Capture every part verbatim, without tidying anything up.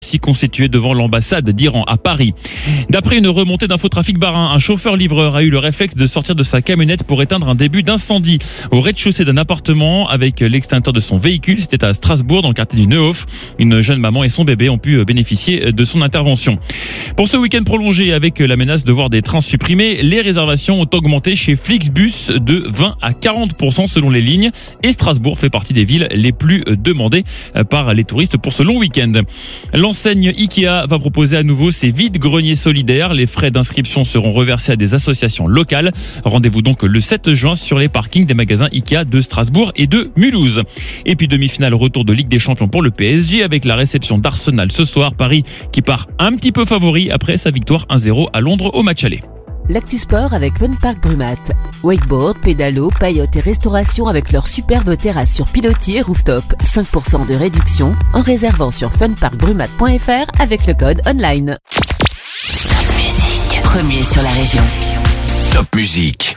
taxi constitué devant l'ambassade d'Iran à Paris. D'après une remontée d'Infotrafic Bas-Rhin, un chauffeur-livreur a eu le réflexe de sortir de sa camionnette pour éteindre un début d'incendie au rez-de-chaussée d'un appartement avec l'extincteur de son véhicule. C'était à Strasbourg, dans le quartier du Neuhof. Une jeune maman et son bébé ont pu bénéficier de son intervention. Pour ce week-end prolongé, avec la menace de voir des trains supprimés, les réservations ont augmenté chez Flixbus de vingt à quarante pour cent selon les lignes. Et Strasbourg fait partie des villes les plus demandées par les touristes pour ce long week-end. L'enseigne Ikea va proposer à nouveau ses vides-greniers solidaires. Les frais d'inscription seront reversés à des associations locales. Rendez-vous donc le sept juin sur les parkings des magasins Ikea de Strasbourg et de Mulhouse. Et puis demi-finale retour de Ligue des Champions pour le P S G avec la réception d'Arsenal ce soir. Paris qui part un petit peu favori après sa victoire un zéro à Londres au match aller. L'actu sport avec Fun Park Brumat. Wakeboard, pédalo, paillote et restauration avec leur superbe terrasse sur pilotis et rooftop. cinq pour cent de réduction en réservant sur fun park brumat point f r avec le code online. Top Musique, premier sur la région. Top Musique.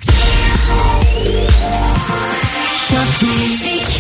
Top Musique.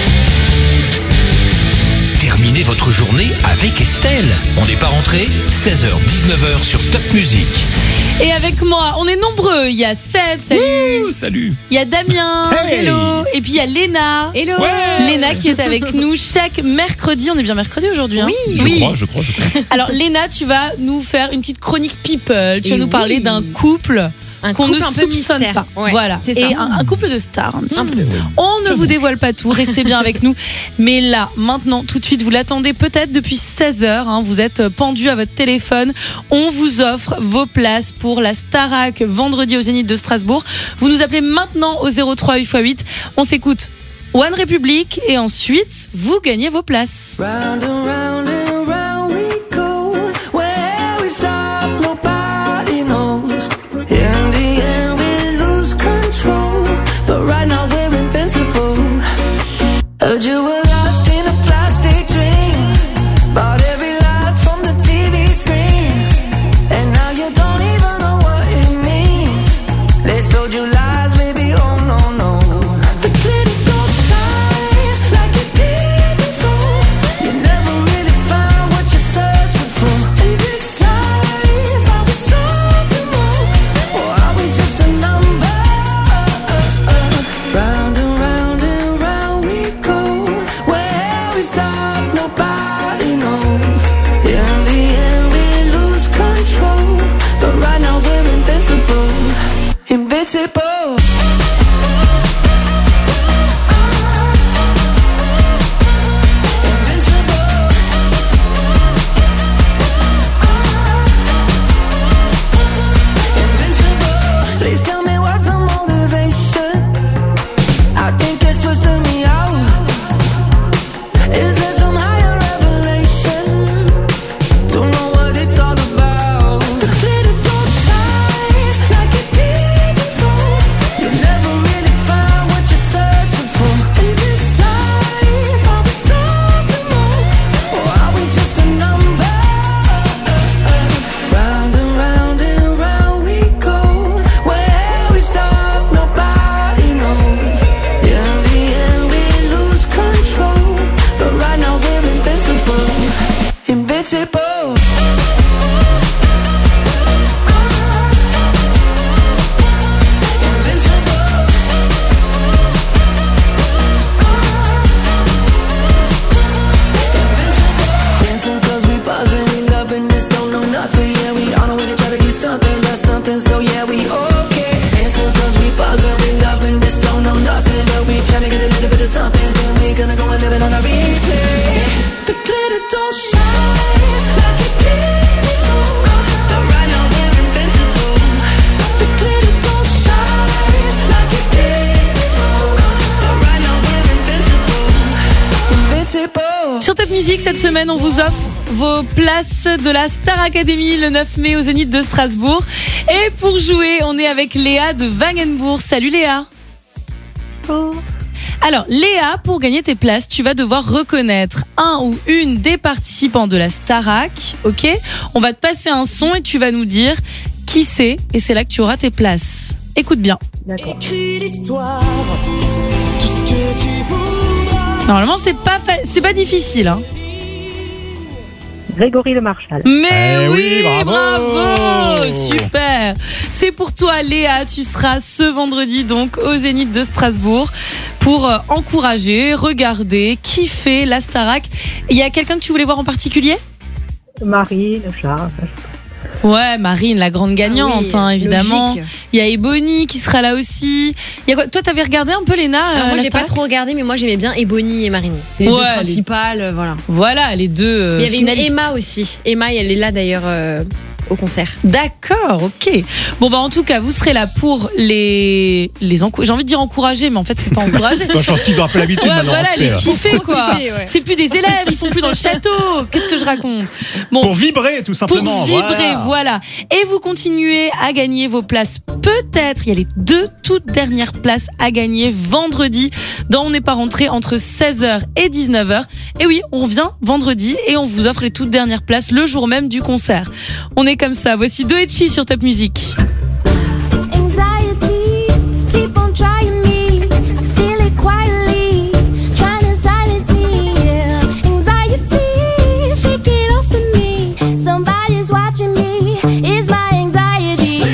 Terminez votre journée avec Estelle. On n'est pas rentré, seize heures dix-neuf heures sur Top Musique. Et avec moi, on est nombreux. Il y a Seb, salut. Ouh, salut. Il y a Damien, hey. hello. Et puis il y a Léna. Hello. Ouais. Léna qui est avec nous chaque mercredi. On est bien mercredi aujourd'hui, hein? Oui. Je oui. crois, je crois, je crois. Alors Léna, tu vas nous faire une petite chronique people. Tu vas Et nous parler oui. d'un couple Un qu'on couple ne un peu soupçonne mystère. pas. Ouais, Voilà. c'est ça. Et un, un couple de stars. Un petit Un peu. peu. On ne vous dévoile pas tout. Restez bien avec nous. Mais là, maintenant, tout de suite, vous l'attendez peut-être depuis seize heures. Hein, vous êtes pendu à votre téléphone. On vous offre vos places pour la Starac vendredi au Zénith de Strasbourg. Vous nous appelez maintenant au zéro trois huit fois huit. On s'écoute One Republic et ensuite, vous gagnez vos places. Round and round and round we go. Where we stop, nobody knows. In the end, we lose control. But right now, we're invincible. Heard you were lost in a plastic dream. Bought every lie from the T V screen. And now you don't even know what it means. They sold you lies, baby, oh no, no. The glitter don't shine like it did before. You never really find what you're searching for. In this life, are we something more? Or are we just a number? Round and round and round we go. Where we stop, nobody knows. In the end, we lose control. But right now, we're invincible. Invincible. Please tell me what's the motivation. I think it's twisting me out. Is there some higher revelation? Don't know what it's all about. The glitter don't shine like it did before. You never really find what you're searching for. In this life, are we something more? Or are we just a number? Round and round and round we go. Where we stop, nobody knows. In the end, we lose control. But right now, we're invincible. Invincible. Dancing cause we buzzing, we loving this, don't know nothing. Yeah, we on our way to try to be something, that's something, so yeah, we okay. Dancing cause we buzzing, we loving this, don't know nothing. But we trying to get a little bit of something, then we gonna go and live it on a replay. The glitter don't shine like it did before. But right now we're invincible. The glitter don't shine like it did before. But right now we're invincible. Invincible. Sur Top Musique, cette semaine, on vous offre vos places de la Star Academy le neuf mai au Zénith de Strasbourg. Et pour jouer, on est avec Léa de Wagenbourg. Salut Léa. Alors Léa, pour gagner tes places, tu vas devoir reconnaître un ou une des participants de la Starac. Ok ? On va te passer un son et tu vas nous dire qui c'est. Et c'est là que tu auras tes places. Écoute bien. Écris l'histoire, tout ce que tu voudras. Normalement, c'est pas, fa- c'est pas difficile. Hein. Grégory Le Marchal. Mais Eh oui, oui, bravo. bravo, super. C'est pour toi, Léa. Tu seras ce vendredi donc au Zénith de Strasbourg pour euh, encourager, regarder, kiffer la Starac. Il y a quelqu'un que tu voulais voir en particulier ? Marine, Charles. Ouais, Marine, la grande gagnante, Ah oui, hein, évidemment. logique. Il y a Ebony qui sera là aussi. Il y a quoi ? Toi, t'avais regardé un peu, Léna Alors euh, moi la j'ai pas Starac ? trop regardé, mais moi j'aimais bien Ebony et Marine. C'était les Ouais, deux les- principales, euh, voilà. Voilà, les deux euh, Mais il y avait une finalistes. Emma aussi. Emma, elle est là d'ailleurs euh, au concert. D'accord, ok. Bon bah en tout cas, vous serez là pour les les encou- j'ai envie de dire encourager, mais en fait c'est pas encourager. Moi, je pense qu'ils ont un peu l'habitude Ouais, maintenant. voilà, tu sais, les là. kiffer quoi. profiter, ouais. C'est plus des élèves, ils sont plus dans le château. Qu'est-ce que je raconte ? Bon, Pour vibrer, tout pour simplement. vibrer, voilà. voilà. Et vous continuez à gagner vos places. Peut-être, il y a les deux toutes dernières places à gagner vendredi dans On n'est pas rentré entre seize heures et dix-neuf heures. Et oui, on revient vendredi et on vous offre les toutes dernières places le jour même du concert. On est comme ça. Voici Doechi sur Top Music. Anxiety, keep on trying me. I feel it quietly, trying to silence me. Yeah. Anxiety, shake it off of me. Somebody's watching me. It's my anxiety.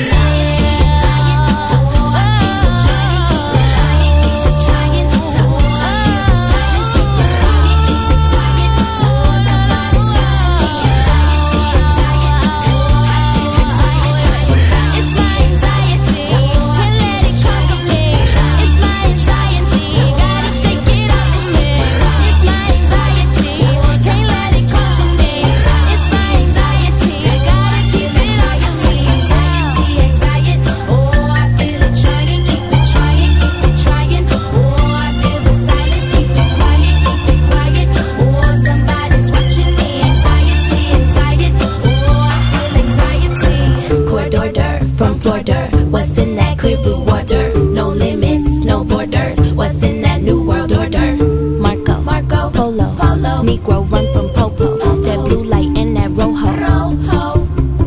Corridor dirt from floor dirt. What's in that clear blue water? No limits, no borders. What's in that new world order? Marco, Marco, Polo, Polo. Negro run from Popo. That blue light and that rojo. Rojo.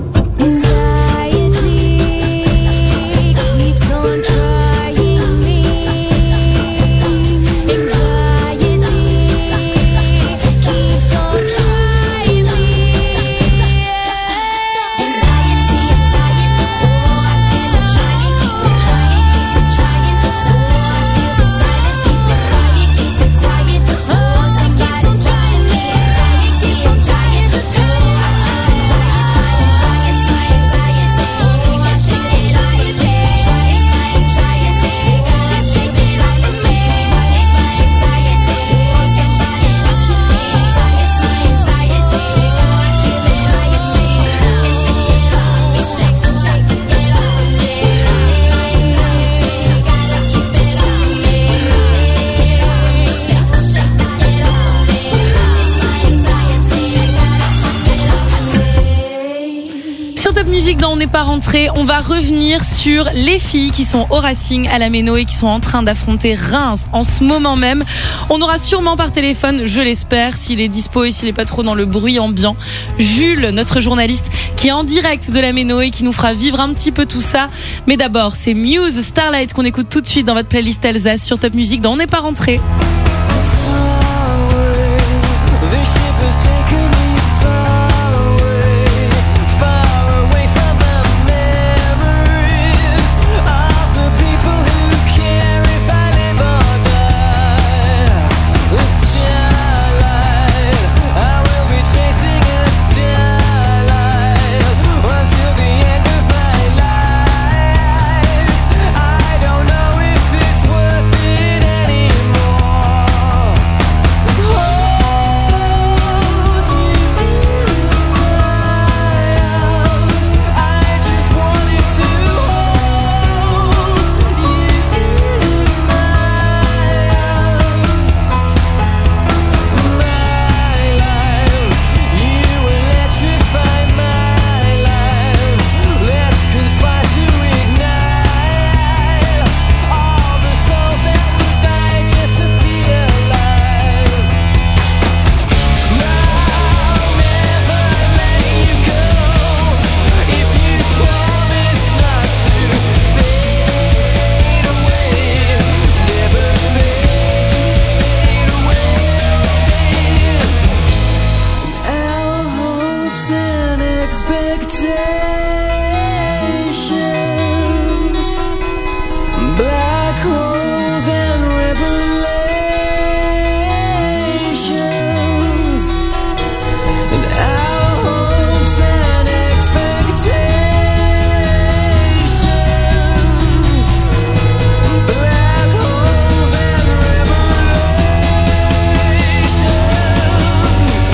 Anxiety keeps on trying me. Anxiety keeps on trying me. Anxiety, anxiety, oh, I feel it trying, keep it trying, keep it trying, oh, I feel the silence, keep it quiet, keep it quiet, oh, somebody's watching me. Anxiety, I'm tired, oh, I feel anxiety, anxiety, oh, I shake it, try it, try it, my anxiety, gotta shake the silence, me. It's my anxiety, oh, somebody's watching me. It's my anxiety, oh, I feel anxiety, can't shake it off, me shake, shake it off, yeah. It's my anxiety, gotta keep it on me. Can't shake it off, me shake, shake it off, yeah. It's my anxiety, gotta shake it off. Sur Top Music, dans On n'est pas rentré, on va revenir sur les filles qui sont au Racing à la Méno et qui sont en train d'affronter Reims en ce moment même. On aura sûrement par téléphone, je l'espère, s'il est dispo et s'il n'est pas trop dans le bruit ambiant, Jules, notre journaliste, qui est en direct de la Méno et qui nous fera vivre un petit peu tout ça. Mais d'abord, c'est Muse Starlight qu'on écoute tout de suite dans votre playlist Alsace sur Top Music dans On n'est pas rentré. This ship has taken me far away, far away from the memories of the people who care if I live or die. The starlight, I will be chasing a starlight until the end of my life. I don't know if it's worth it anymore. expectations, black holes and revelations, and our hopes and expectations, black holes and revelations.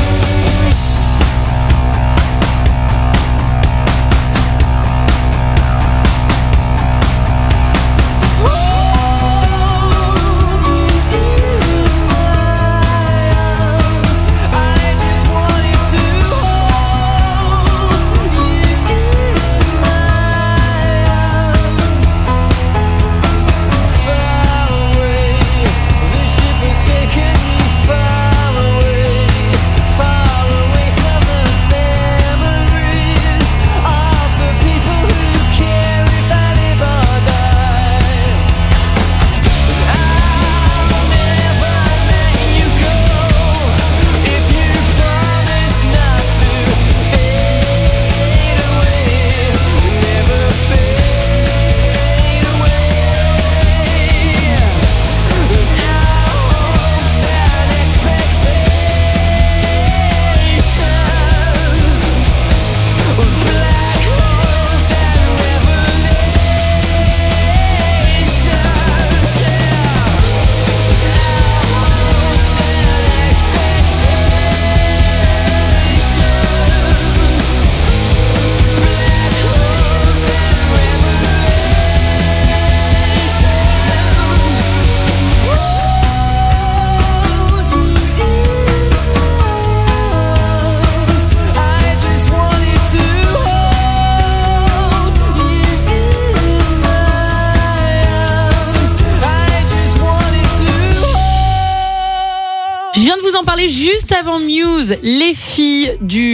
Je viens de vous en parler juste avant Muse. Les filles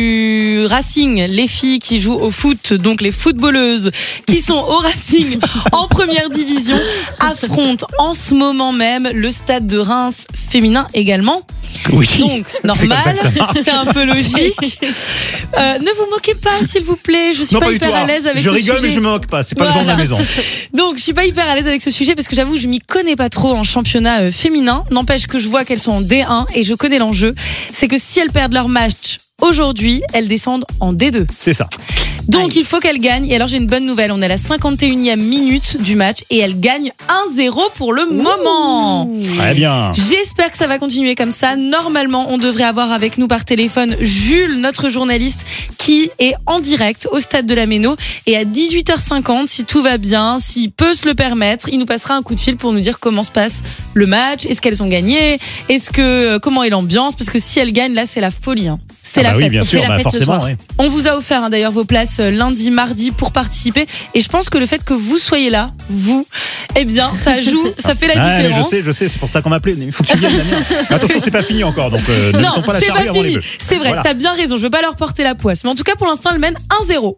du Racing, les filles qui jouent au foot, donc les footballeuses qui sont au Racing en première division, affrontent en ce moment même le stade de Reims féminin également. Oui. Donc, normal, c'est un peu logique. Euh, ne vous moquez pas, s'il vous plaît. Je suis Non, pas, pas du hyper tout. à l'aise avec Je ce rigole, sujet. mais je me moque pas. C'est pas le genre de la maison. Donc, je suis pas hyper à l'aise avec ce sujet parce que j'avoue, je m'y connais pas trop en championnat euh, féminin. N'empêche que je vois qu'elles sont en D un et je connais l'enjeu. C'est que si elles perdent leur match aujourd'hui, elles descendent en D deux. C'est ça. Donc, Aïe. il faut qu'elles gagnent. Et alors, j'ai une bonne nouvelle. On est à la cinquante et unième minute du match et elles gagnent un zéro pour le Ouh. moment. Très bien. J'espère que ça va continuer comme ça. Normalement, on devrait avoir avec nous par téléphone Jules, notre journaliste, qui est en direct au stade de la Méno. Et à dix-huit heures cinquante, si tout va bien, s'il peut se le permettre, il nous passera un coup de fil pour nous dire comment se passe le match. Est-ce qu'elles ont gagné? Est-ce que, comment est l'ambiance? Parce que si elles gagnent, là, c'est la folie. Hein. C'est ah la bah fête. Oui, bien on sûr, fait la bah fête forcément. ce soir. Oui. On vous a offert hein, d'ailleurs vos places lundi, mardi pour participer. Et je pense que le fait que vous soyez là, vous, eh bien, ça joue, ça fait la ah, différence. Je sais, je sais, c'est pour ça qu'on m'a appelé. Il faut que tu viennes, Damien. Attention, c'est pas fini encore, donc euh, ne non, mettons pas la c'est charrue pas avant les fini. bœufs. C'est vrai, Voilà. t'as bien raison. Je veux pas leur porter la poisse, mais en tout cas, pour l'instant, elles mènent un zéro.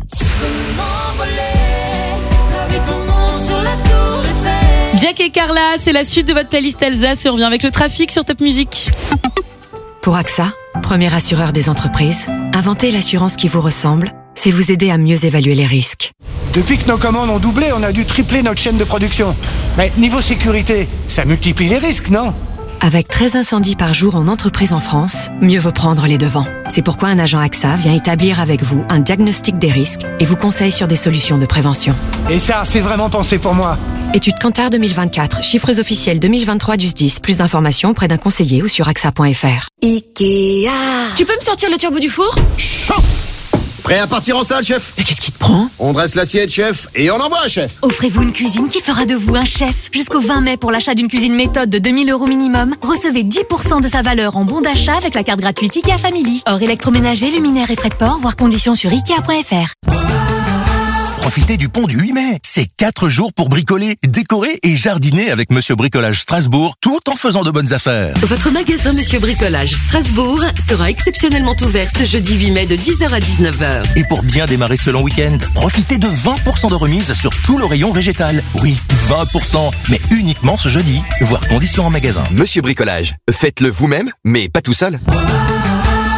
Jack et Carla, c'est la suite de votre playlist Alsace et on revient avec le trafic sur Top Music. Pour AXA, premier assureur des entreprises, inventer l'assurance qui vous ressemble, c'est vous aider à mieux évaluer les risques. Depuis que nos commandes ont doublé, on a dû tripler notre chaîne de production. Mais niveau sécurité, ça multiplie les risques, non ? Avec treize incendies par jour en entreprise en France, mieux vaut prendre les devants. C'est pourquoi un agent AXA vient établir avec vous un diagnostic des risques et vous conseille sur des solutions de prévention. Et ça, c'est vraiment pensé pour moi. Étude Kantar deux mille vingt-quatre, chiffres officiels deux mille vingt-trois du S D I S. Plus d'informations auprès d'un conseiller ou sur A X A point F R. Ikea. Tu peux me sortir le turbo du four ? Chaud. Prêt à partir en salle, chef? Mais qu'est-ce qui te prend ? On dresse l'assiette, chef, et on envoie, chef. Offrez-vous une cuisine qui fera de vous un chef. Jusqu'au vingt mai, pour l'achat d'une cuisine méthode de deux mille euros minimum, recevez dix pour cent de sa valeur en bon d'achat avec la carte gratuite Ikea Family. Hors électroménager, luminaire et frais de port, voir conditions sur Ikea point F R. Profitez du pont du huit mai. C'est quatre jours pour bricoler, décorer et jardiner avec Monsieur Bricolage Strasbourg, tout en faisant de bonnes affaires. Votre magasin Monsieur Bricolage Strasbourg sera exceptionnellement ouvert ce jeudi huit mai de dix heures à dix-neuf heures. Et pour bien démarrer ce long week-end, profitez de vingt pour cent de remise sur tout le rayon végétal. Oui, vingt pour cent, mais uniquement ce jeudi. Voir conditions en magasin. Monsieur Bricolage, faites-le vous-même, mais pas tout seul.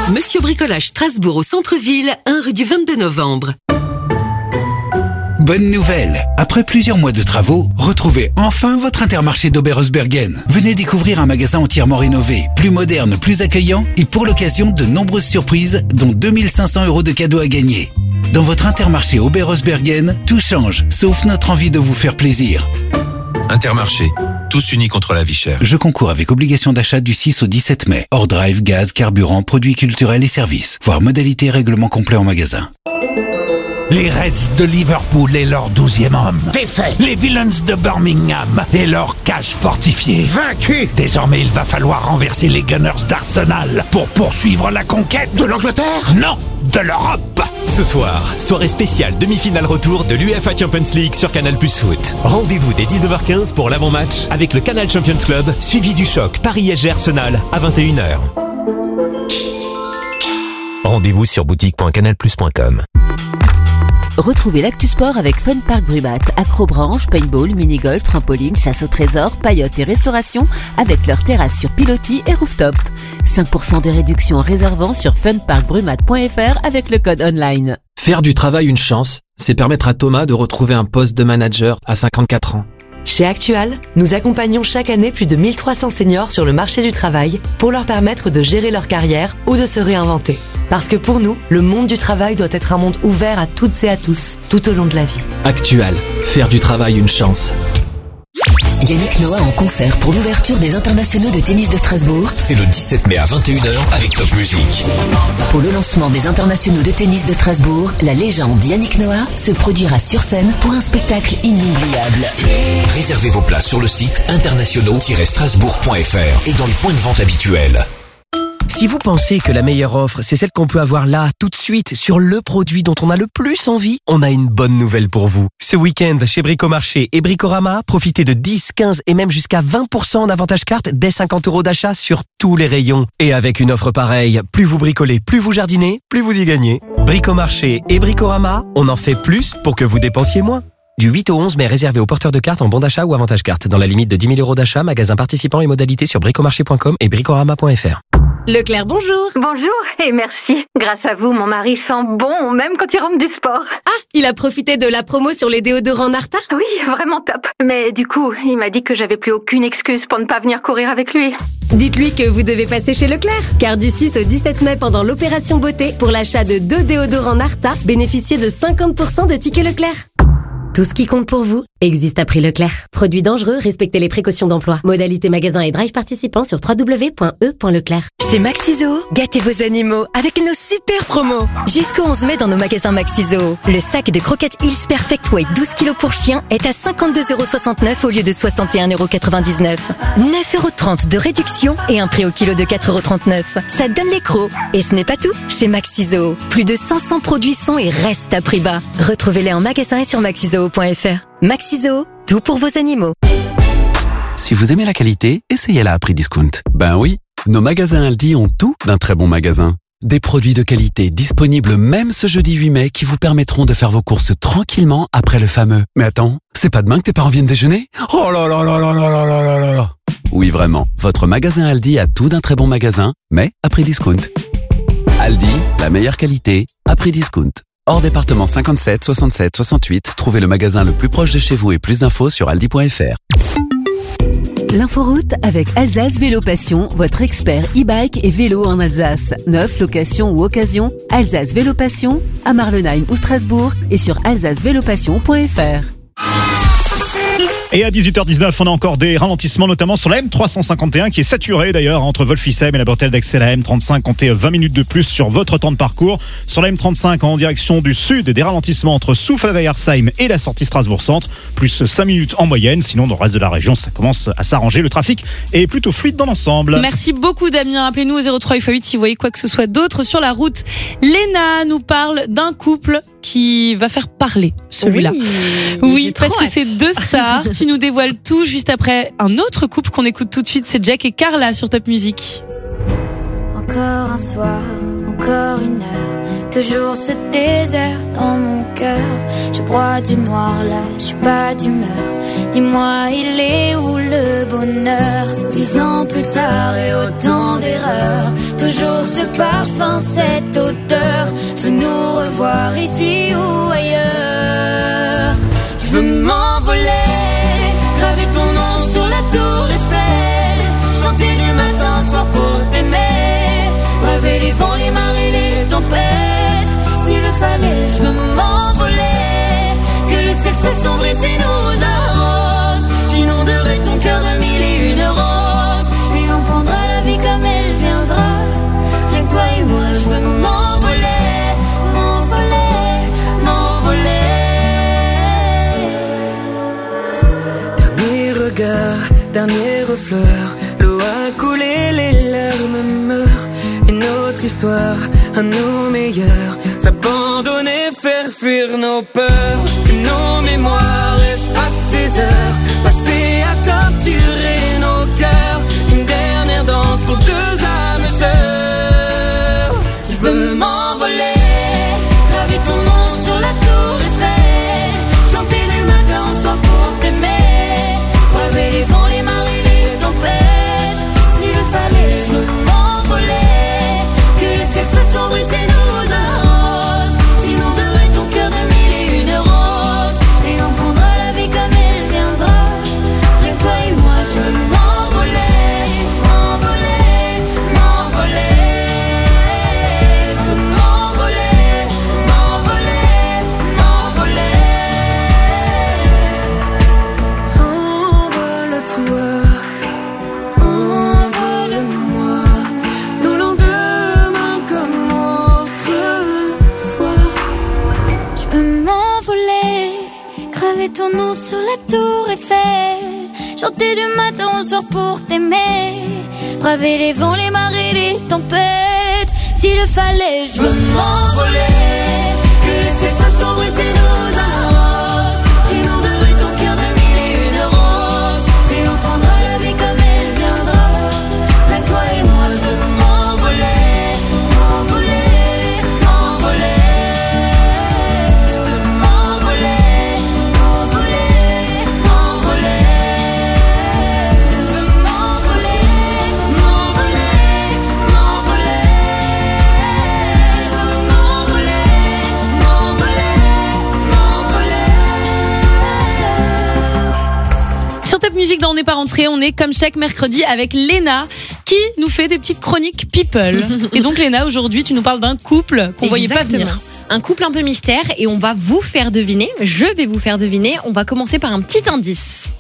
Monsieur Bricolage Strasbourg au centre-ville, un rue du vingt-deux novembre. Bonne nouvelle! Après plusieurs mois de travaux, retrouvez enfin votre Intermarché d'Oberhausbergen. Venez découvrir un magasin entièrement rénové, plus moderne, plus accueillant et pour l'occasion de nombreuses surprises, dont deux mille cinq cents euros de cadeaux à gagner. Dans votre Intermarché Oberhausbergen, tout change, sauf notre envie de vous faire plaisir. Intermarché, tous unis contre la vie chère. Je concours avec obligation d'achat du six au dix-sept mai. Hors drive, gaz, carburant, produits culturels et services. Voir modalités et règlements complets en magasin. Les Reds de Liverpool et leur douzième homme. Défait. Les Villains de Birmingham et leur cage fortifiée. Vaincu. Désormais, il va falloir renverser les Gunners d'Arsenal pour poursuivre la conquête. De l'Angleterre? Non, de l'Europe. Ce soir, soirée spéciale demi-finale retour de l'U E F A Champions League sur Canal Plus Foot. Rendez-vous dès dix-neuf heures quinze pour l'avant-match avec le Canal Champions Club, suivi du choc Paris S G Arsenal à vingt et une heures. Rendez-vous sur boutique point canal plus point com. Retrouvez l'actu sport avec Fun Park Brumat, acrobranche, paintball, mini-golf, trampoline, chasse au trésor, paillotes et restauration avec leur terrasse sur pilotis et rooftop. cinq pour cent de réduction en réservant sur fun park brumat point f r avec le code online. Faire du travail une chance, c'est permettre à Thomas de retrouver un poste de manager à cinquante-quatre ans. Chez Actual, nous accompagnons chaque année plus de mille trois cents seniors sur le marché du travail pour leur permettre de gérer leur carrière ou de se réinventer. Parce que pour nous, le monde du travail doit être un monde ouvert à toutes et à tous, tout au long de la vie. Actual, faire du travail une chance. Yannick Noah en concert pour l'ouverture des internationaux de tennis de Strasbourg. C'est le dix-sept mai à vingt et une heures avec Top Music. Pour le lancement des internationaux de tennis de Strasbourg, la légende Yannick Noah se produira sur scène pour un spectacle inoubliable. Réservez vos places sur le site internationaux tiret strasbourg point f r et dans les points de vente habituels. Si vous pensez que la meilleure offre, c'est celle qu'on peut avoir là, tout de suite, sur le produit dont on a le plus envie, on a une bonne nouvelle pour vous. Ce week-end, chez Bricomarché et Bricorama, profitez de dix, quinze et même jusqu'à vingt pour cent en avantage carte dès cinquante euros d'achat sur tous les rayons. Et avec une offre pareille, plus vous bricolez, plus vous jardinez, plus vous y gagnez. Bricomarché et Bricorama, on en fait plus pour que vous dépensiez moins. Du huit au onze mai, réservé aux porteurs de cartes en bon d'achat ou avantage carte. Dans la limite de dix mille euros d'achat, magasin participant et modalités sur bricomarché point com et bricorama point f r. Leclerc, bonjour. Bonjour et merci. Grâce à vous, mon mari sent bon, même quand il rentre du sport. Ah, il a profité de la promo sur les déodorants Narta? Oui, vraiment top. Mais du coup, il m'a dit que j'avais plus aucune excuse pour ne pas venir courir avec lui. Dites-lui que vous devez passer chez Leclerc. Car du six au dix-sept mai, pendant l'opération beauté, pour l'achat de deux déodorants Narta, bénéficiez de cinquante pour cent de tickets Leclerc. Tout ce qui compte pour vous existe à prix Leclerc. Produits dangereux, respectez les précautions d'emploi. Modalité magasin et drive participants sur w w w point e point leclerc. Chez Maxiso, gâtez vos animaux avec nos super promos. Jusqu'au onze mai dans nos magasins Maxiso, le sac de croquettes Hills Perfect Weight douze kilos pour chien est à cinquante-deux euros soixante-neuf au lieu de soixante et un euros quatre-vingt-dix-neuf. neuf euros trente de réduction et un prix au kilo de quatre euros trente-neuf. Ça donne les crocs. Et ce n'est pas tout. Chez Maxiso, plus de cinq cents produits sont et restent à prix bas. Retrouvez-les en magasin et sur maxiso point f r. Maxiso, tout pour vos animaux. Si vous aimez la qualité, essayez-la à prix discount. Ben oui, nos magasins Aldi ont tout d'un très bon magasin. Des produits de qualité disponibles même ce jeudi huit mai qui vous permettront de faire vos courses tranquillement après le fameux « Mais attends, c'est pas demain que tes parents viennent déjeuner ?» Oh là là là là là là là là là là. Oui vraiment, votre magasin Aldi a tout d'un très bon magasin, mais à prix discount. Aldi, la meilleure qualité, à prix discount. Hors département cinquante-sept, soixante-sept, soixante-huit, trouvez le magasin le plus proche de chez vous et plus d'infos sur aldi point f r. L'inforoute avec Alsace Vélo Passion, votre expert e-bike et vélo en Alsace. Neuf, location ou occasion, Alsace Vélo Passion, à Marlenheim ou Strasbourg et sur alsace vélo passion point f r. Et à dix-huit heures dix-neuf, on a encore des ralentissements, notamment sur la M trois cent cinquante et un, qui est saturée d'ailleurs entre Wolfisheim et la bretelle d'Aix. La M trente-cinq, comptez vingt minutes de plus sur votre temps de parcours. Sur la M trente-cinq, en direction du sud, des ralentissements entre Souffle-Weiersheim et la sortie Strasbourg-Centre, plus cinq minutes en moyenne. Sinon, dans le reste de la région, ça commence à s'arranger. Le trafic est plutôt fluide dans l'ensemble. Merci beaucoup Damien. Appelez-nous au zéro trois huit huit si vous voyez quoi que ce soit d'autre sur la route. Léna nous parle d'un couple qui va faire parler celui-là. Oui, oui parce que c'est deux stars. Tu nous dévoiles tout juste après un autre couple qu'on écoute tout de suite. C'est Jack et Carla sur Top Music. Encore un soir, encore une heure, toujours ce désert dans mon cœur. Je broie du noir là, je suis pas d'humeur. Dis-moi, il est où le bonheur? Dix ans plus tard et autant d'erreurs, toujours ce parfum, cette odeur. Je veux nous revoir ici ou ailleurs. Je veux m'envoler, graver ton nom sur la tour Eiffel, chanter du matin au soir pour t'aimer, braver les vents, les marées, les tempêtes. S'il le fallait, je veux m'envoler, que le ciel s'assombrisse et nous arrose. J'inonderai ton cœur de mille et une roses, et on prendra la vie comme elle viendra. Rien que toi et moi, je veux m'envoler, m'envoler, m'envoler. Dernier regard, dernière fleur, l'eau a coulé, les larmes meurent. Une autre histoire, à nos meilleurs, s'abandonner, faire fuir nos peurs. Que nos mémoires effacent ces heures, passées à torturer nos cœurs. Une dernière danse pour deux âmes sœurs. Je veux m'envoler, graver ton nom sur la tour Eiffel, chanter du matin au soir pour t'aimer, braver les vents, les marées, les tempêtes. S'il le fallait, je veux m'envoler, que le ciel s'assombrisse et nous arrose. J'inonderai ton cœur de mille et une roses, et on prendra la vie comme elle viendra. Rien que toi et moi, je veux m'envoler, m'envoler, m'envoler. Je veux m'envoler, m'envoler, m'envoler. Envole-toi, envole-moi, nos lendemains comme autrefois. Je veux m'envoler, graver ton nom sur la tour Eiffel, chanter du matin au soir pour t'aimer, braver les vents, les marées, les tempêtes. S'il le fallait, je veux m'envoler, que le ciel s'assombrisse et nous arrose. J'inonderai ton cœur de mille et une roses, et on prendra la vie comme elle viendra. Avec toi et moi, je veux m'envoler, m'envoler, m'envoler. Je veux m'envoler, m'envoler, m'envoler. Je veux m'envoler, m'envoler, m'envoler. Je veux m'envoler, m'envoler, m'envoler. Sur Top Music, dans On n'est pas rentré, on est comme chaque mercredi avec Léna qui nous fait des petites chroniques people. Et donc Léna, aujourd'hui, tu nous parles d'un couple qu'on voyait pas Exactement. venir. Un couple un peu mystère et on va vous faire deviner. Je vais vous faire deviner. On va commencer par un petit indice.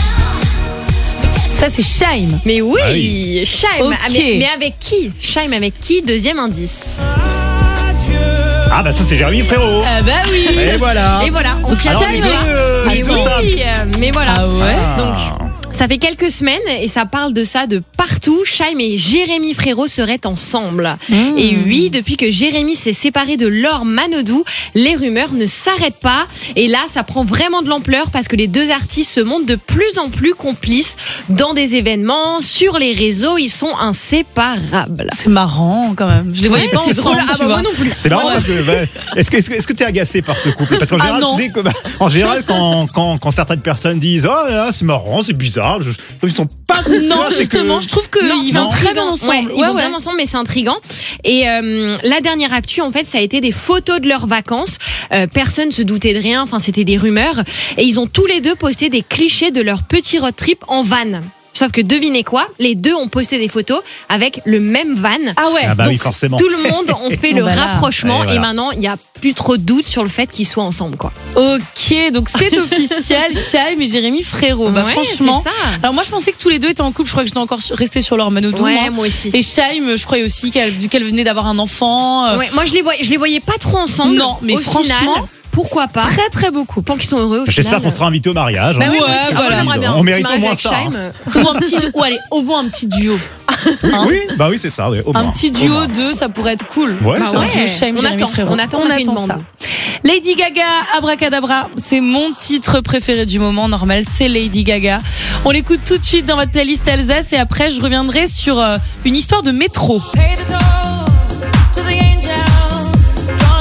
Ça, c'est Shaim. Mais oui, Ah oui. Shaim. Ok. Ah, mais, mais avec qui Shaim avec qui? Deuxième indice. Ah bah ça c'est Jérémy Frérot. Ah bah oui. Et voilà. Et voilà. On se Alors, calme les pas. deux, euh, Mais tout oui, ça. euh, mais voilà. Ah ouais. Donc, ça fait quelques semaines et ça parle de ça de partout. Shaim et Jérémy Frérot seraient ensemble. Mmh. Et oui, depuis que Jérémy s'est séparé de Laure Manodou, les rumeurs ne s'arrêtent pas. Et là, ça prend vraiment de l'ampleur parce que les deux artistes se montrent de plus en plus complices dans des événements, sur les réseaux. Ils sont inséparables. C'est marrant quand même. Je les voyais Ouais, pas c'est ensemble. drôle. Ah tu bah, vois. moi non plus. C'est marrant Ouais. parce que bah, est-ce que est-ce que est-ce que t'es agacé par ce couple? Parce qu'en Ah général, non. tu sais que bah, en général quand quand quand certaines personnes disent oh là là c'est marrant c'est bizarre, je, ils sont pas. tu Non, vois, c'est justement, que- je trouve qu'ils Non, c'est vont très bien intriguant. ensemble. Ouais, ils Ouais, vont ouais. bien ensemble, mais c'est intriguant. Et euh, la dernière actu, en fait, ça a été des photos de leurs vacances. Euh, personne se doutait de rien. Enfin, c'était des rumeurs. Et ils ont tous les deux posté des clichés de leur petit road trip en van. Sauf que devinez quoi, les deux ont posté des photos avec le même van. Ah ouais. Ah bah Donc, oui, forcément. tout le monde ont fait le Bon, bah là. rapprochement Et voilà. et maintenant il y a plus trop de doute sur le fait qu'ils soient ensemble, quoi. Ok, donc c'est officiel, Shaim et Jérémy Frérot. Bah Ouais, franchement. c'est ça. Alors moi je pensais que tous les deux étaient en couple. Je crois que j'étais encore restée sur leur Manodou. Ouais, moi. moi aussi. Et Shaim, je croyais aussi qu'elle, vu qu'elle venait d'avoir un enfant. euh, Ouais, moi je les voyais, je les voyais pas trop ensemble. Non, mais Au franchement, final, pourquoi pas. Très très beaucoup. Tant qu'ils sont heureux. Au J'espère final. qu'on sera invité au mariage. Bah hein. oui, moi Ouais, aussi. Ah, voilà. moi, j'aimerais bien. On Un petit mérite au mariage moins avec ça, Shaim. hein. Ou un petit, ou allez, au moins un petit duo. Hein Oui, bah oui c'est ça. Oui, au Un moins, petit au duo moins. d'eux, ça pourrait être cool. Ouais, Bah c'est vrai. duo Shaim, On Jérémy attend, Frérot. on attend, on a fait une ça. bande. Lady Gaga, Abracadabra, c'est mon titre préféré du moment. Normal, c'est Lady Gaga. On l'écoute tout de suite dans votre playlist Alsace et après je reviendrai sur euh, une histoire de métro. Pay the toll to the angels.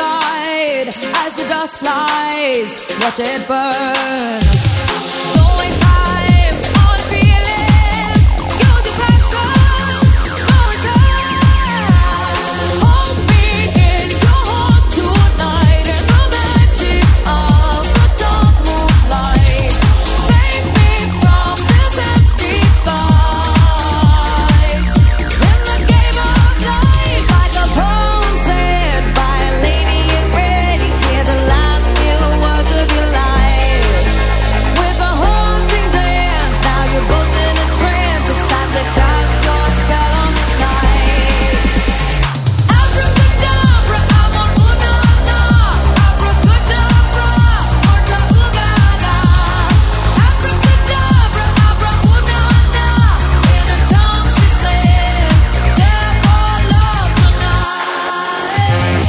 light as the dust flies. Watch it burn. Don't waste time on feeling. Use your passion for a time. Hold me in your heart tonight in the magic of the dark moonlight. Save me from this empty fight. In the game of life, like a poem said by a lady in red, you hear the last few words of your life. With a haunting dance, now you're both in a trance. It's time to cast your spell on the night. Abracadabra, I'm on una-na. Abracadabra, morta ugaga. Abracadabra, abra una-na. In a tongue she said, death or love tonight.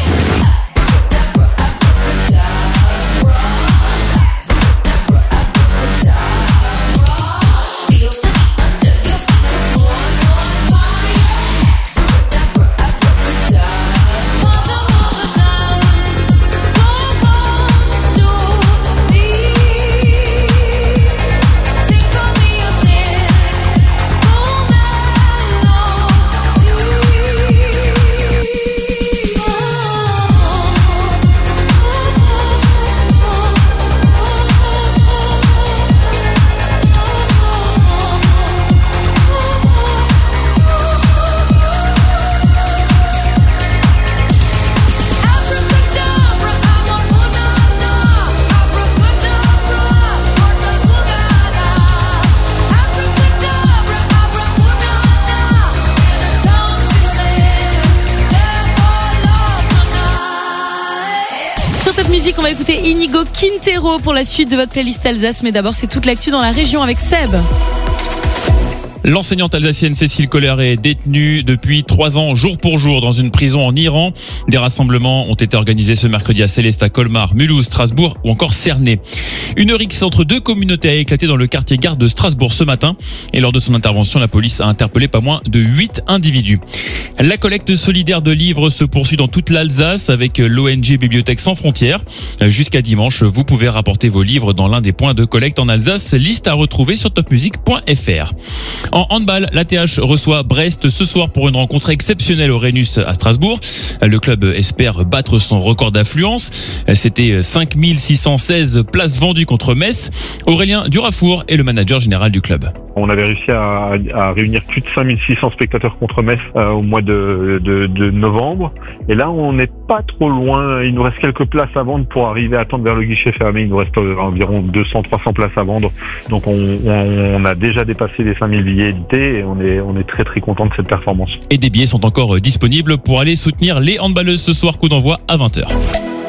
Sur cette musique, on va écouter Inigo Quintero pour la suite de votre playlist Alsace. Mais d'abord, c'est toute l'actu dans la région avec Seb. L'enseignante alsacienne Cécile Kohler est détenue depuis trois ans, jour pour jour, dans une prison en Iran. Des rassemblements ont été organisés ce mercredi à Célestat, Colmar, Mulhouse, Strasbourg ou encore Cernay. Une rixe entre deux communautés a éclaté dans le quartier Gare de Strasbourg ce matin. Et lors de son intervention, la police a interpellé pas moins de huit individus. La collecte solidaire de livres se poursuit dans toute l'Alsace avec l'O N G Bibliothèques sans frontières. Jusqu'à dimanche, vous pouvez rapporter vos livres dans l'un des points de collecte en Alsace. Liste à retrouver sur top music point f r. En handball, l'A T H reçoit Brest ce soir pour une rencontre exceptionnelle au Rhenus à Strasbourg. Le club espère battre son record d'affluence. C'était cinq mille six cent seize places vendues contre Metz. Aurélien Durafour est le manager général du club. On avait réussi à, à réunir plus de cinq mille six cents spectateurs contre Metz euh, au mois de, de, de novembre. Et là, on n'est pas trop loin. Il nous reste quelques places à vendre pour arriver à tendre vers le guichet fermé. Il nous reste environ deux cents à trois cents places à vendre. Donc, on, on, on a déjà dépassé les cinq mille billets édités et on est, on est très très content de cette performance. Et des billets sont encore disponibles pour aller soutenir les handballeuses ce soir. Coup d'envoi à vingt heures.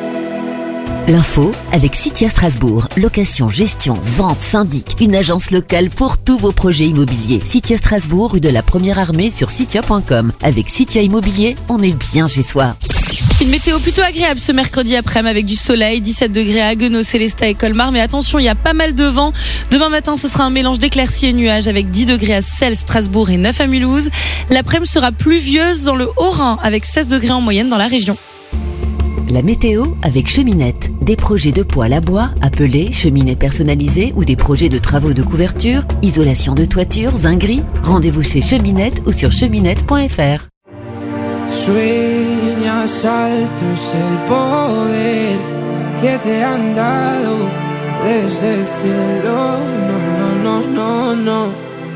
L'info avec Citia Strasbourg. Location, gestion, vente, syndic. Une agence locale pour tous vos projets immobiliers. Citia Strasbourg, rue de la Première Armée sur citia point com. Avec Citia Immobilier, on est bien chez soi. Une météo plutôt agréable ce mercredi après-midi avec du soleil, dix-sept degrés à Haguenau, Célestat et Colmar. Mais attention, il y a pas mal de vent. Demain matin, ce sera un mélange d'éclaircies et nuages avec dix degrés à Celles, Strasbourg et neuf à Mulhouse. L'après-midi sera pluvieuse dans le Haut-Rhin avec seize degrés en moyenne dans la région. La météo avec Cheminette. Des projets de poêle à bois, appelés cheminées personnalisées ou des projets de travaux de couverture, isolation de toiture, zinguerie. Rendez-vous chez Cheminette ou sur cheminette point f r. Sueñas altos el poder que te han dado desde el cielo. No, no, no, no, no.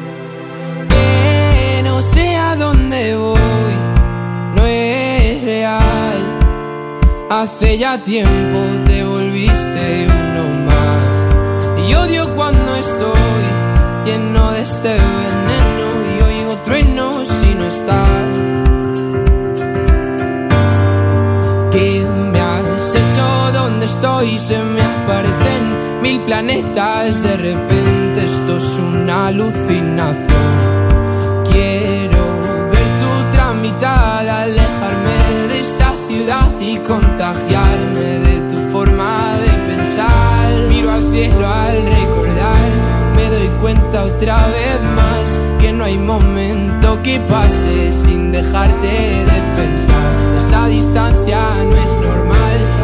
Que no sé a dónde voy, no es real. Hace ya tiempo te volviste uno más. Y odio cuando estoy lleno de este veneno y oigo truenos si no estás. ¿Qué me has hecho? ¿Dónde estoy? Se me aparecen mil planetas. De repente esto es una alucinación. Quiero ver tu tramitada, alejarme de esta ciudad y contagiarme de tu forma de pensar. Miro al cielo al recordar, me doy cuenta otra vez más que no hay momento que pase sin dejarte de pensar. Esta distancia no es normal,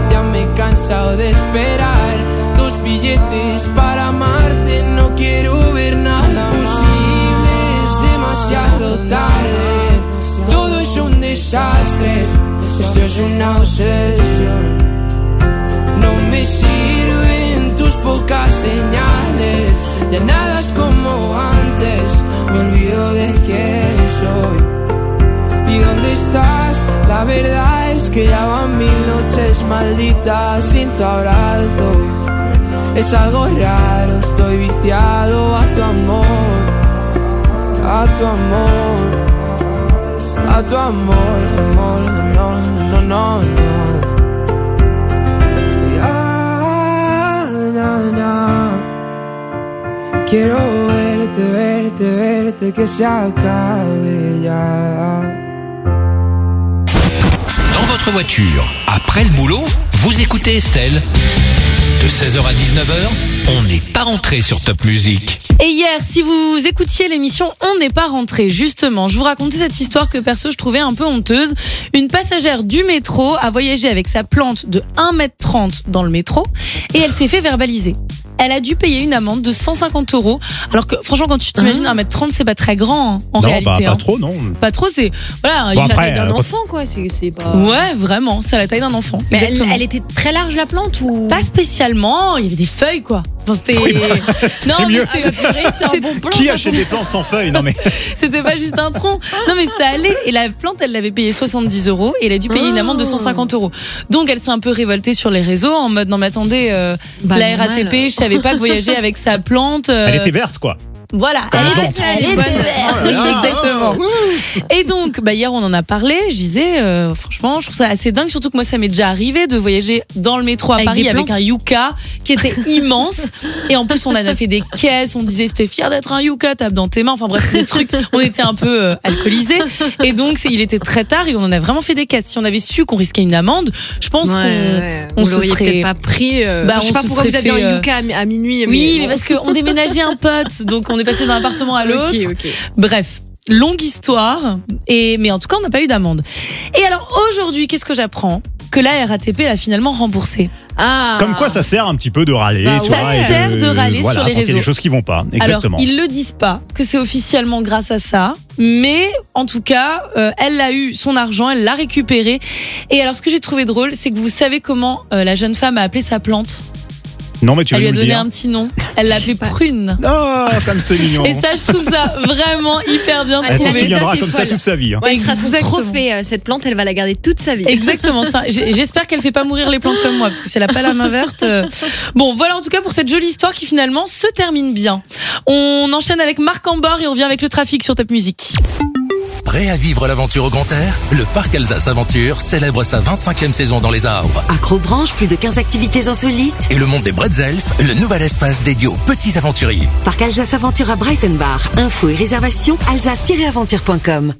cansado de esperar dos billetes para amarte. No quiero ver nada posible, es demasiado tarde. Todo es un desastre, esto es una obsesión. No me sirven tus pocas señales, ya nada es como antes, me olvido de quién soy. ¿Y dónde estás? La verdad es que ya van mil noches malditas sin tu abrazo. Es algo raro, estoy viciado a tu amor, a tu amor, a tu amor, amor, no, no, no, no. Ya, na, na. Quiero verte, verte, verte, que se acabe ya. Dans votre voiture, après le boulot, vous écoutez Estelle. De seize heures à dix-neuf heures, on n'est pas rentré sur Top Music. Et hier, si vous écoutiez l'émission On n'est pas rentré, justement, je vous racontais cette histoire que perso je trouvais un peu honteuse. Une passagère du métro a voyagé avec sa plante de un mètre trente dans le métro et elle s'est fait verbaliser. Elle a dû payer une amende de cent cinquante euros. Alors que franchement, quand tu t'imagines un mètre trente, c'est pas très grand hein, en non, réalité. Bah, pas hein. trop, non. Pas trop, c'est voilà. Bon, il- après, La taille d'un euh, enfant, quoi. C'est, c'est pas. Ouais, vraiment, c'est la taille d'un enfant. Mais elle, Exactement. elle était très large la plante ou Pas spécialement, il y avait des feuilles quoi. Enfin, c'était. Oui, bah, c'est non, mais mieux. c'était- Ah, purée, c'est un c'est- bon plan. Qui ça, achète pour- des plantes sans feuilles? Non mais. C'était pas juste un tronc. Non, mais ça allait. Et la plante, elle l'avait payé soixante-dix euros et elle a dû payer une amende de cent cinquante euros. Donc, elle s'est un peu révoltée sur les réseaux en mode non, mais attendez, euh, Bah, la normal. R A T P, je savais pas que voyager avec sa plante. euh, Elle était verte, quoi. Voilà, Comme elle le était, ventre. elle était Bonne. verte. Oh là là. Exactement. Et donc, bah, hier, on en a parlé. Je disais, euh, franchement, je trouve ça assez dingue, surtout que moi, ça m'est déjà arrivé de voyager dans le métro à Avec Paris des avec plantes. un yucca qui était immense. Et en plus, on en a fait des caisses. On disait, c'était fier d'être un yucca, tape dans tes mains. Enfin bref, des trucs. On était un peu euh, alcoolisés. Et donc, c'est, il était très tard et on en a vraiment fait des caisses. Si on avait su qu'on risquait une amende, je pense Ouais, qu'on ouais. on Vous se l'auriez serait peut-être pas pris. euh, Bah, je sais on pas se pourquoi vous serait aviez fait, un euh, yucca à, mi- à minuit. Oui, mais bon. parce qu'on déménageait un pote, donc on est passé d'un appartement à l'autre. Ok, ok. Bref, longue histoire. Et mais en tout cas, on n'a pas eu d'amende. Et alors aujourd'hui, qu'est-ce que j'apprends? Que la R A T P l'a finalement remboursé. Ah. Comme quoi, ça sert un petit peu de râler. Bah tu ouais. vois, Ça et sert de râler voilà, sur les quand il y a réseaux. des choses qui vont pas. Exactement. Alors, ils le disent pas que c'est officiellement grâce à ça, mais en tout cas, euh, elle a eu son argent, elle l'a récupéré. Et alors, ce que j'ai trouvé drôle, c'est que vous savez comment euh, la jeune femme a appelé sa plante. Non, mais tu Elle veux lui a nous le donné dire. un petit nom. Elle l'a appelée Prune. Oh, comme c'est mignon. Et ça, je trouve ça vraiment hyper bien Elle s'en trouvé. souviendra T'es comme ça folle. toute sa vie. hein. Ouais, elle sera son Exactement. trophée, euh, cette plante, elle va la garder toute sa vie. Exactement ça. J'ai- J'espère qu'elle fait pas mourir les plantes comme moi, parce que si elle a pas la main verte. euh, Bon, voilà en tout cas pour cette jolie histoire qui finalement se termine bien. On enchaîne avec Marc Ambord et on revient avec le trafic sur Top Music. Prêt à vivre l'aventure au Grand Air? Le Parc Alsace Aventure célèbre sa vingt-cinquième saison dans les arbres. Acrobranche, plus de quinze activités insolites. Et le monde des Bretzelf, le nouvel espace dédié aux petits aventuriers. Parc Alsace Aventure à Breitenbach. Infos et réservations alsace tiret aventure point com.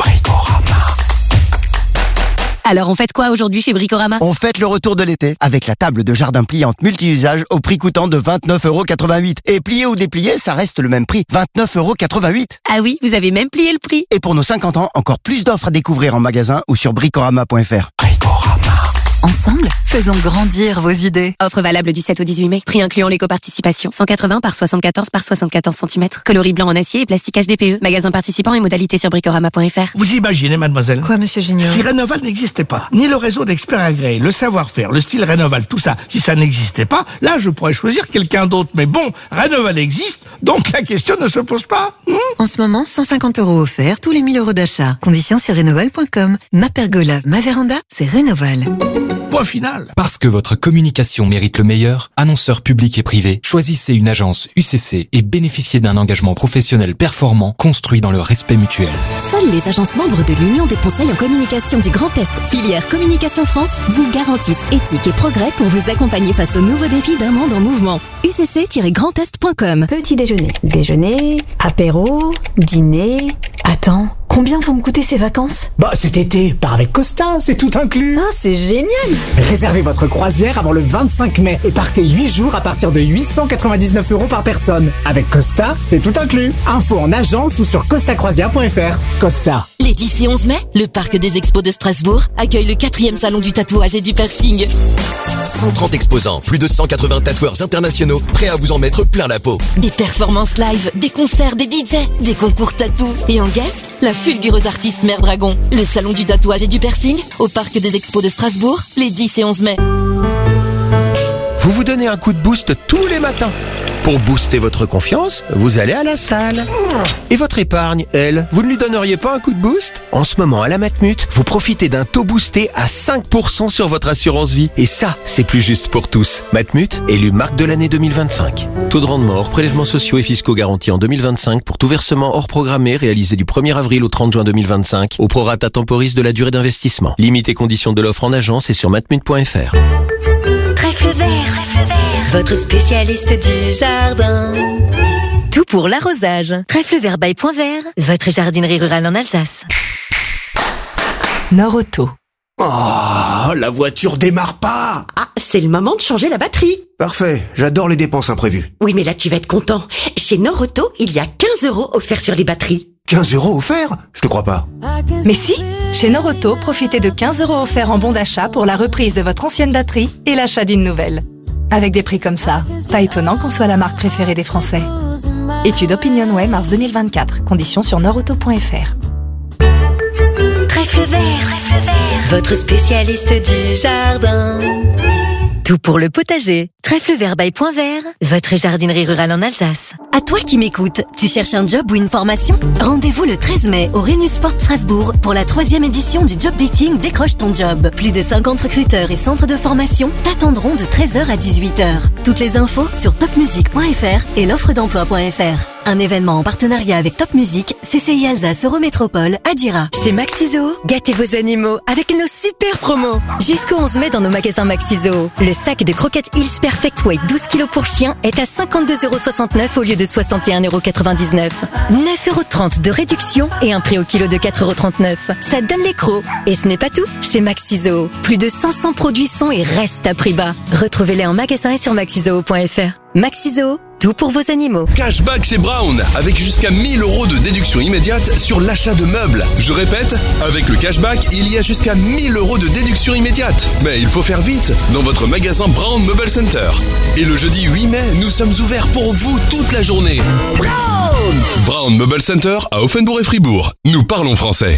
Alors on fête quoi aujourd'hui chez Bricorama? On fête le retour de l'été avec la table de jardin pliante multi-usage au prix coûtant de vingt-neuf euros quatre-vingt-huit. Et plié ou déplié, ça reste le même prix, vingt-neuf euros quatre-vingt-huit. Ah oui, vous avez même plié le prix. Et pour nos cinquante ans, encore plus d'offres à découvrir en magasin ou sur bricorama point f r. Ensemble, faisons grandir vos idées. Offre valable du sept au dix-huit mai. Prix incluant l'éco-participation. cent quatre-vingts par soixante-quatorze par soixante-quatorze centimètres. Coloris blanc en acier et plastique H D P E. Magasin participant et modalités sur bricorama point f r. Vous imaginez, mademoiselle? Quoi, monsieur Junior? Si Rénoval n'existait pas, ni le réseau d'experts agréés, le savoir-faire, le style Rénoval, tout ça, si ça n'existait pas, là, je pourrais choisir quelqu'un d'autre. Mais bon, Rénoval existe, donc la question ne se pose pas. Hmm. En ce moment, cent cinquante euros offerts tous les mille euros d'achat. Conditions sur rénoval point com. Ma pergola, ma véranda, c'est Rénoval. Point final. Parce que votre communication mérite le meilleur, annonceurs publics et privés, choisissez une agence U C C et bénéficiez d'un engagement professionnel performant construit dans le respect mutuel. Seules les agences membres de l'Union des conseils en communication du Grand Est, filière Communication France, vous garantissent éthique et progrès pour vous accompagner face aux nouveaux défis d'un monde en mouvement. U C C tiret grand est point com. Petit déjeuner, déjeuner, apéro, dîner. Attends, combien vont me coûter ces vacances? Bah cet été, part avec Costa, c'est tout inclus. Ah, c'est génial! Réservez votre croisière avant le vingt-cinq mai et partez huit jours à partir de huit cent quatre-vingt-dix-neuf euros par personne. Avec Costa, c'est tout inclus. Info en agence ou sur costa croisière point f r. Costa. Les dix et onze mai, le parc des expos de Strasbourg accueille le quatrième salon du tatouage et du piercing. cent trente exposants, plus de cent quatre-vingts tatoueurs internationaux, prêts à vous en mettre plein la peau. Des performances live, des concerts, des D J, des concours tatou. Et en guest, la fulgureuse artiste Mère Dragon. Le salon du tatouage et du piercing au parc des expos de Strasbourg, les dix et onze mai. Vous vous donnez un coup de boost tous les matins. Pour booster votre confiance, vous allez à la salle. Et votre épargne, elle, vous ne lui donneriez pas un coup de boost ? En ce moment, à la Matmut, vous profitez d'un taux boosté à cinq pour cent sur votre assurance vie. Et ça, c'est plus juste pour tous. Matmut, élu marque de l'année deux mille vingt-cinq. Taux de rendement hors prélèvements sociaux et fiscaux garantis en deux mille vingt-cinq pour tout versement hors programmé réalisé du premier avril au trente juin deux mille vingt-cinq au prorata temporis de la durée d'investissement. Limite et conditions de l'offre en agence et sur matmut point f r. Trèfle vert, trèfle vert, votre spécialiste du jardin. Tout pour l'arrosage. Trèfle vert by Point Vert, votre jardinerie rurale en Alsace. Nord-Auto. Oh, la voiture démarre pas. Ah, c'est le moment de changer la batterie. Parfait, j'adore les dépenses imprévues. Oui, mais là tu vas être content. Chez Nord-Auto, il y a quinze euros offerts sur les batteries. quinze euros offerts ? Je te crois pas. Mais si, chez Nord-Auto, profitez de quinze euros offerts en bon d'achat pour la reprise de votre ancienne batterie et l'achat d'une nouvelle. Avec des prix comme ça, pas étonnant qu'on soit la marque préférée des Français. Étude OpinionWay mars deux mille vingt-quatre. Conditions sur nordauto point f r. Trèfle vert, trèfle vert, votre spécialiste du jardin. Tout pour le potager. Trèfle vert by Point Vert, votre jardinerie rurale en Alsace. À toi qui m'écoutes, tu cherches un job ou une formation ? Rendez-vous le treize mai au Rhenus Sport Strasbourg pour la troisième édition du job dating Décroche ton job. Plus de cinquante recruteurs et centres de formation t'attendront de treize heures à dix-huit heures. Toutes les infos sur top music point f r et l'offre d'emploi point f r. Un événement en partenariat avec Top Music, C C I Alsace Eurométropole, Adira. Chez Maxiso, gâtez vos animaux avec nos super promos. Jusqu'au onze mai dans nos magasins Maxiso, le sac de croquettes Hills Perfect Weight douze kilos pour chien est à cinquante-deux euros soixante-neuf au lieu de soixante et un euros quatre-vingt-dix-neuf. neuf euros trente de réduction et un prix au kilo de quatre euros trente-neuf. Ça donne les crocs. Et ce n'est pas tout. Chez Maxiso, plus de cinq cents produits sont et restent à prix bas. Retrouvez-les en magasin et sur maxiso point f r. Maxiso, tout pour vos animaux. Cashback chez Brown, avec jusqu'à mille euros de déduction immédiate sur l'achat de meubles. Je répète, avec le cashback, il y a jusqu'à mille euros de déduction immédiate. Mais il faut faire vite dans votre magasin Brown Mobile Center. Et le jeudi huit mai, nous sommes ouverts pour vous toute la journée. Brown Brown Mobile Center à Offenbourg et Fribourg. Nous parlons français.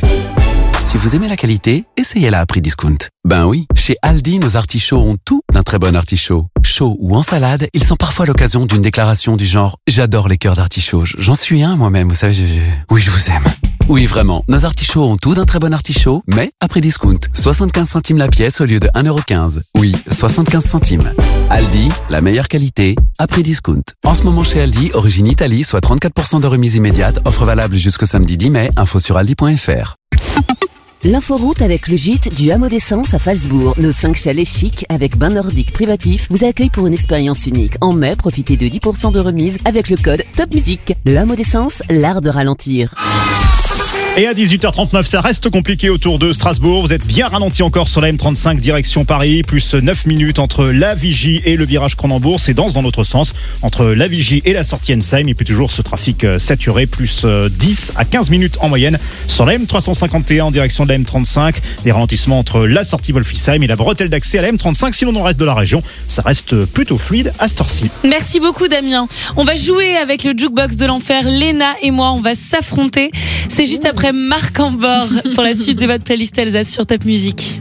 Si vous aimez la qualité, essayez-la à prix discount. Ben oui, chez Aldi, nos artichauts ont tout d'un très bon artichaut. Chaud ou en salade, ils sont parfois l'occasion d'une déclaration du genre « J'adore les cœurs d'artichaut, j'en suis un moi-même, vous savez, je... oui, je vous aime ». Oui, vraiment, nos artichauts ont tout d'un très bon artichaut, mais à prix discount. soixante-quinze centimes la pièce au lieu de un euro quinze. Oui, soixante-quinze centimes. Aldi, la meilleure qualité, à prix discount. En ce moment chez Aldi, origine Italie, soit trente-quatre pour cent de remise immédiate, offre valable jusqu'au samedi dix mai, info sur aldi point f r. L'inforoute avec le gîte du Hameau d'Essence à Falsbourg. Nos cinq chalets chics avec bain nordique privatif vous accueillent pour une expérience unique. En mai, profitez de dix pour cent de remise avec le code Top Music. Le Hameau d'Essence, l'art de ralentir. Et à dix-huit heures trente-neuf, ça reste compliqué autour de Strasbourg. Vous êtes bien ralenti encore sur la M trente-cinq direction Paris, plus neuf minutes entre la Vigie et le virage Cronenbourg. C'est dense dans l'autre sens, entre la Vigie et la sortie Ensheim. Et puis toujours ce trafic saturé, plus dix à quinze minutes en moyenne sur la M trois cent cinquante et un en direction de la M trente-cinq. Des ralentissements entre la sortie Wolfisheim et la bretelle d'accès à la M trente-cinq. Sinon, dans le reste de la région, ça reste plutôt fluide à cette heure-ci. Merci beaucoup Damien. On va jouer avec le jukebox de l'enfer. Léna et moi, on va s'affronter. C'est juste après Marc en bord pour la suite de votre playlist Alsace sur Top Music.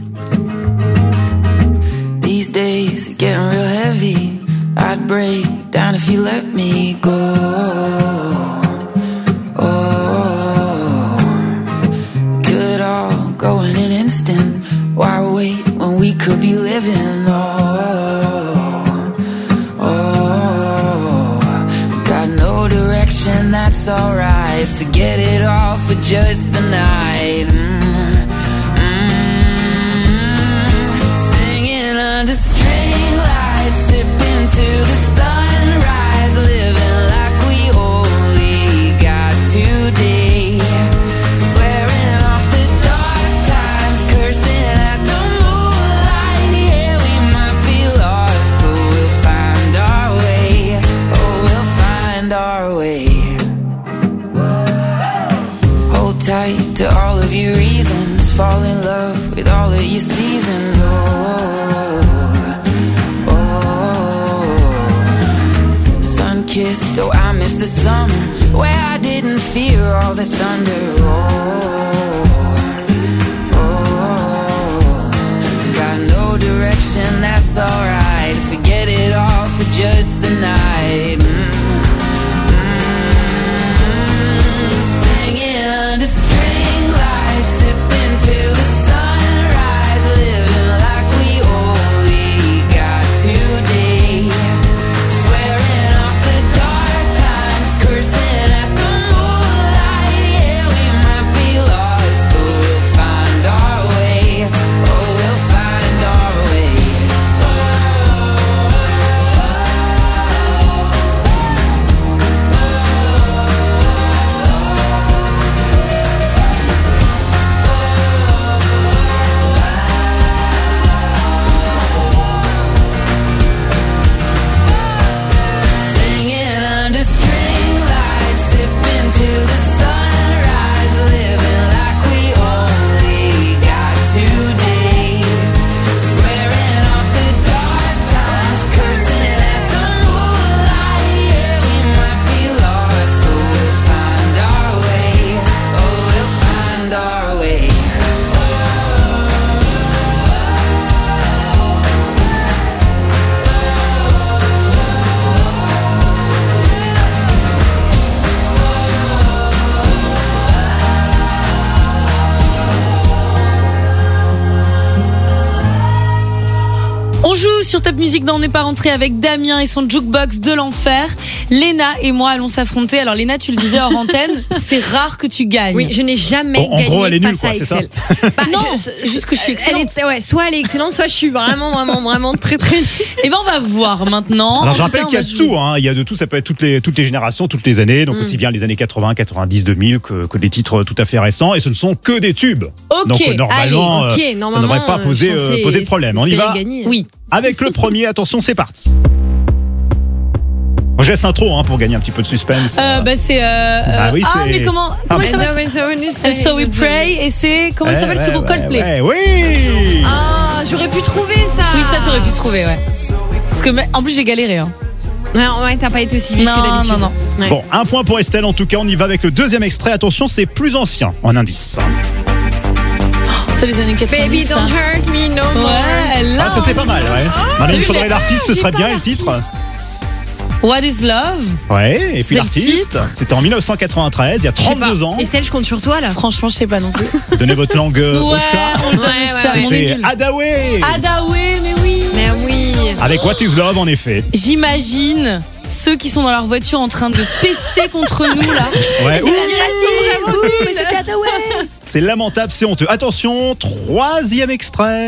These days are getting real heavy. I'd break down if you let me go. Oh, could all go in an instant. Why wait when we could be living? Oh, oh, got no direction, that's alright. Forget it all for just the night. Mm, mm, singing under string lights, sipping to the sunrise, living like we only got today. Swearing off the dark times, cursing at the moonlight. Yeah, we might be lost, but we'll find our way. Oh, we'll find our way. Hold tight to all the summer where I didn't fear all the thunder. Oh, oh, got no direction, that's alright. Forget it all for just the night. Mm, mm, singing under string lights, sipping till the sunrise, living like we only got today. Swearing off the dark times, cursing at the moonlight. Yeah, we might be lost, but we'll find our way. Oh, we'll find our way. Singing under string lights, sipping till the sunrise, living like we only got today. Swearing off the dark times, cursing at the moonlight. Yeah, we might be lost, but we'll find our way. Oh, we'll find our way. On joue sur Top Music dans On n'est pas rentré avec Damien et son jukebox de l'enfer. Léna et moi allons s'affronter. Alors Léna, tu le disais hors antenne, c'est rare que tu gagnes. Oui, je n'ai jamais Bon, en gagné gros, elle est nulle, face quoi, à c'est ça Excel. Bah, Non, je- c'est juste que je suis elle excellente. est- ouais, soit elle est excellente, soit je suis vraiment, vraiment, vraiment très, très nulle. Et ben on va voir maintenant. Alors En je tout rappelle cas, qu'il y a on de va jouer. tout, hein. Il y a de tout, ça peut être toutes les, toutes les générations, toutes les années, donc Mm. aussi bien les années quatre-vingts, quatre-vingt-dix, deux mille que, que des titres tout à fait récents, et ce ne sont que des tubes. Ok, donc euh, normalement, allez, ok, euh, ça normalement, ne devrait pas euh, poser, je suis euh, censée poser de problème. On y espérer va gagner. Oui. avec le premier, attention, c'est parti. Je laisse l'intro hein, pour gagner un petit peu de suspense. Euh, bah c'est euh, Ah oui, ah c'est- mais comment Ah, comment mais- il s'appelle And So We Pray et c'est comment il Ouais, s'appelle ouais, ce groupe ouais, Coldplay. ouais, oui. Ah, j'aurais pu trouver ça. Oui, ça t'aurais pu trouver, ouais. Parce que mais- en plus j'ai galéré. Hein. Ouais, ouais, t'as pas été aussi vite Non, que d'habitude. non, non. Ouais. Bon, un point pour Estelle en tout cas, on y va avec le deuxième extrait. Attention, c'est plus ancien en indice. C'est les années quatre-vingt-dix. Baby, don't hein. hurt me no more. Ouais, elle l'a. Ah, ça c'est pas mal, ouais. T'as Maintenant, il vu, faudrait j'ai- l'artiste, ce j'ai serait pas bien et le l'artiste. titre. What is Love? Ouais, et puis C'est le l'artiste, titre. c'était en mille neuf cent quatre-vingt-treize, il y a Je sais pas. trente-deux ans. Estelle, je compte sur toi là. Franchement, je sais pas non plus. Donnez votre langue euh, au Ouais, chat. on le donne Ouais, au ouais, chat, ouais. on est C'était nuls. Hadaway. Hadaway, mais oui. Mais oui. Avec What is Love en effet. J'imagine ceux qui sont dans leur voiture en train de pester contre nous là. Ouais. C'est Ouh, pas du racisme, mais c'était Hadaway. c'est lamentable, c'est honteux. Attention, troisième extrait.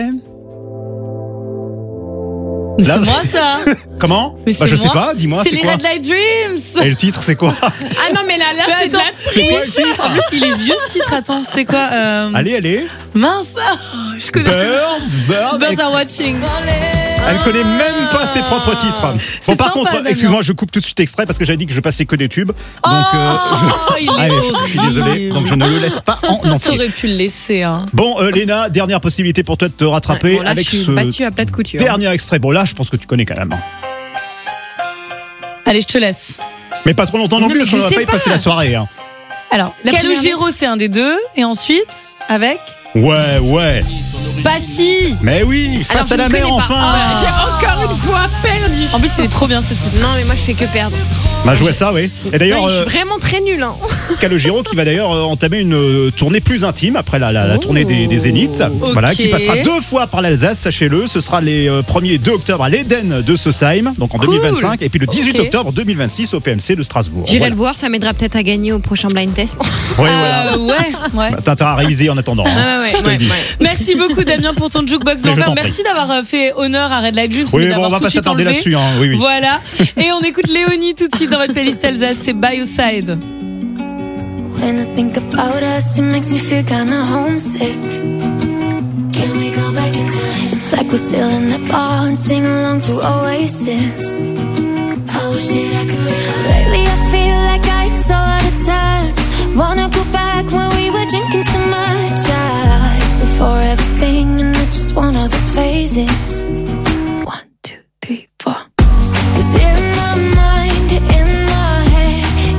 C'est Là- moi ça. Comment Mais Bah c'est je sais moi. pas, dis-moi, C'est c'est les quoi Red Light Dreams. Et le titre c'est quoi Ah non, mais là, là, Mais c'est de la attends, C'est quoi le triche. titre En plus, il est vieux ce titre. Attends, c'est quoi euh... Allez, allez. Mince, je connais. Birds, Birds. Birds Elle, are watching. elle connaît même pas ses propres titres. Bon, C'est par sympa, contre, Damien. excuse-moi, je coupe tout de suite l'extrait parce que j'avais dit que je passais que des tubes. Donc, Oh, euh, il est Allez, je suis désolé. horrible. Donc, je ne le laisse pas en entier. T'aurais pu le laisser. Hein. Bon, euh, Léna, dernière possibilité pour toi de te rattraper Ouais, bon, là, avec je suis ce battue à plat de couture. dernier extrait. Bon, là, je pense que tu connais quand même. Allez, je te laisse. Mais pas trop longtemps non Non, plus, mais parce qu'on je va sais pas y pas. passer la soirée. Hein. Alors, La première Calogero, c'est un des deux. Et ensuite, avec Ouais, ouais. Passy. Mais oui, Alors, face je à la ne mer, connais pas. enfin. Ah, j'ai encore une fois perdu. En plus, il est trop bien ce titre. Non, mais moi, je fais que perdre. Bah, je vois ça, oui. Et d'ailleurs, Ouais, je euh, suis vraiment très nulle. Hein. Calogero qui va d'ailleurs euh, entamer une euh, tournée plus intime après la, la, la Oh. tournée des, des Zéniths. Voilà, qui Ok. passera deux fois par l'Alsace, sachez-le. Ce sera les euh, premier et deux octobre à l'Eden de Sosheim, donc en Cool. deux mille vingt-cinq, et puis le dix-huit Ok. octobre deux mille vingt-six au P M C de Strasbourg. J'irai Voilà. le voir, ça m'aidera peut-être à gagner au prochain blind test. Ouais, voilà. Euh, ouais, ouais. Bah, T'as intérêt à réviser en attendant. hein. ouais, Je te le ouais, dis. ouais. Merci beaucoup Damien pour ton jukebox Mais je d'enfer. t'en prie. Merci d'avoir euh, fait honneur à Red Light Dreams. Oui, mais bon, d'avoir on va tout pas de suite s'attarder enlevé. là-dessus. Hein. Oui, oui. Voilà. Et on écoute Léonie tout de suite dans votre playlist Alsace. C'est By Your Side. When I think about us, it makes me feel kinda homesick. Can we go back in time? It's like we're still in that bar and sing along to Oasis. I wish that I could. Lately I feel like I'm so out of touch. Wanna go back when we were drinking so much. I it's a forever thing and it's just one of those phases. One, two, three, four. 'Cause in my mind, in my head,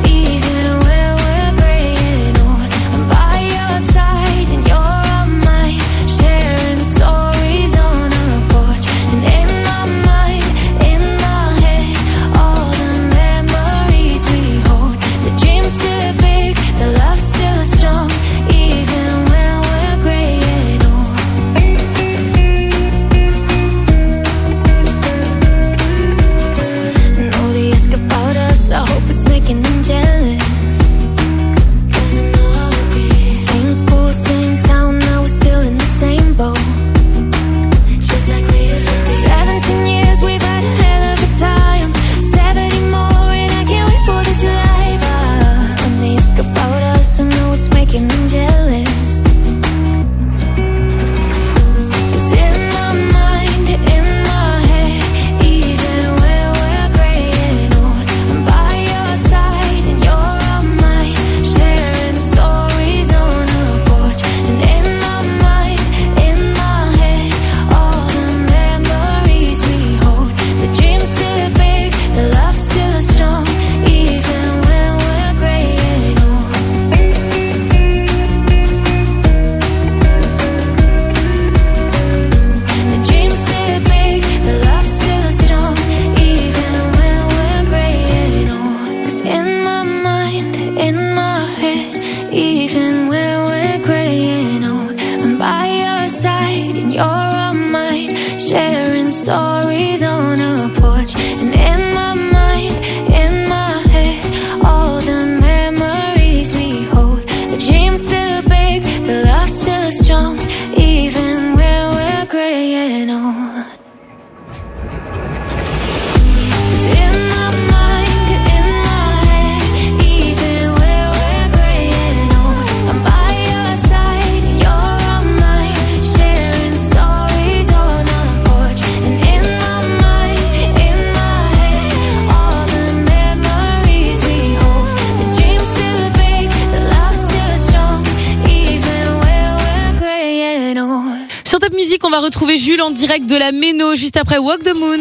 musique, on va retrouver Jules en direct de la Méno juste après Walk the Moon.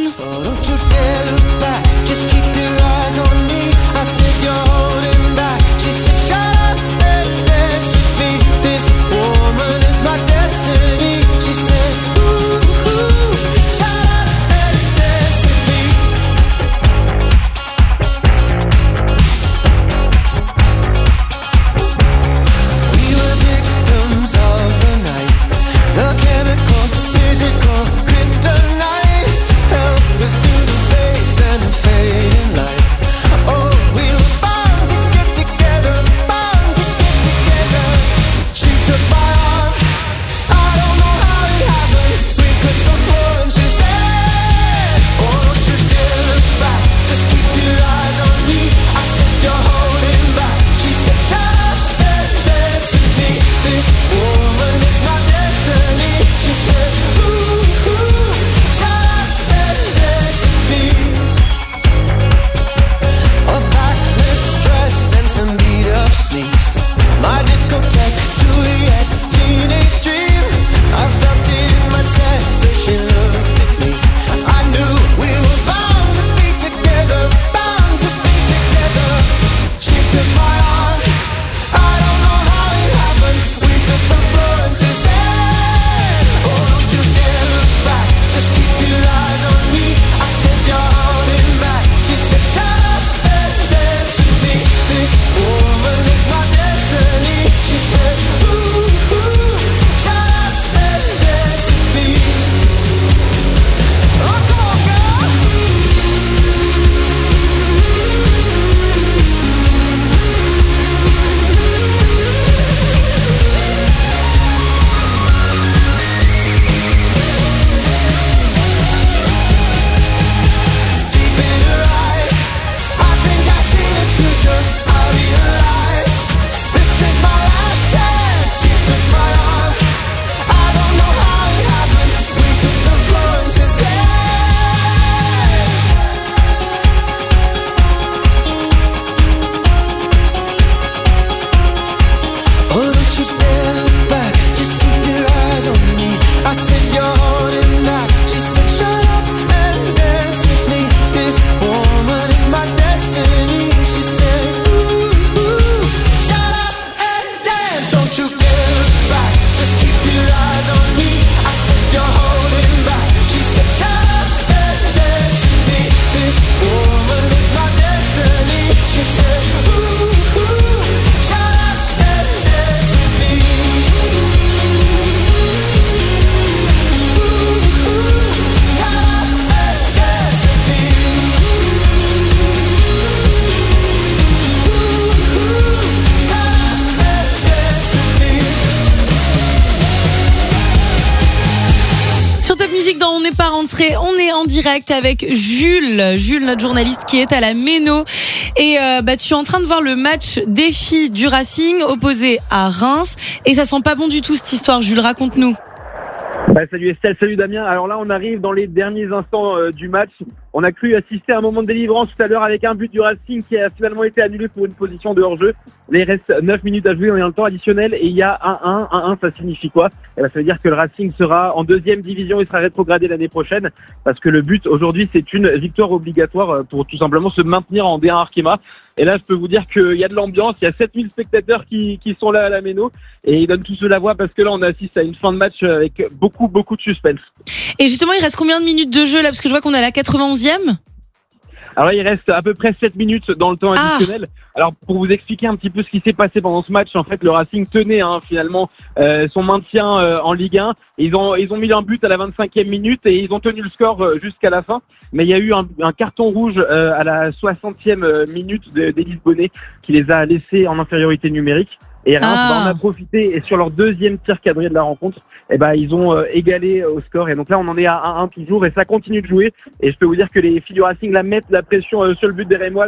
On est en direct avec Jules, Jules notre journaliste qui est à la Méno et euh, bah tu es en train de voir le match des filles du Racing opposé à Reims et ça sent pas bon du tout cette histoire. Jules, raconte-nous. Bah, salut Estelle, salut Damien. Alors là on arrive dans les derniers instants euh, du match. On a cru assister à un moment de délivrance tout à l'heure avec un but du Racing qui a finalement été annulé pour une position de hors-jeu. Il reste neuf minutes à jouer, on est dans le temps additionnel et il y a un un. un un, ça signifie quoi? Eh ben, ça veut dire que le Racing sera en deuxième division et sera rétrogradé l'année prochaine parce que le but aujourd'hui c'est une victoire obligatoire pour tout simplement se maintenir en D un Arkema. Et là je peux vous dire qu'il y a de l'ambiance, il y a sept mille spectateurs qui, qui sont là à la Méno et ils donnent tous de la voix parce que là on assiste à une fin de match avec beaucoup beaucoup de suspense. Et justement il reste combien de minutes de jeu là parce que je vois qu'on est à la quatre-vingt-onzième? Alors là, il reste à peu près sept minutes dans le temps additionnel. Ah. Alors pour vous expliquer un petit peu ce qui s'est passé pendant ce match, en fait le Racing tenait hein, finalement euh, son maintien euh, en Ligue un. Ils ont ils ont mis un but à la vingt-cinquième minute et ils ont tenu le score euh, jusqu'à la fin. Mais il y a eu un, un carton rouge euh, à la soixantième minute d'Élise Bonnet qui les a laissés en infériorité numérique. Et Reims ah. en a profité et sur leur deuxième tir cadré de la rencontre, eh ben, ils ont euh, égalé au score. Et donc là, on en est à un un toujours et ça continue de jouer. Et je peux vous dire que les filles du Racing là mettent la pression euh, sur le but des Rémoises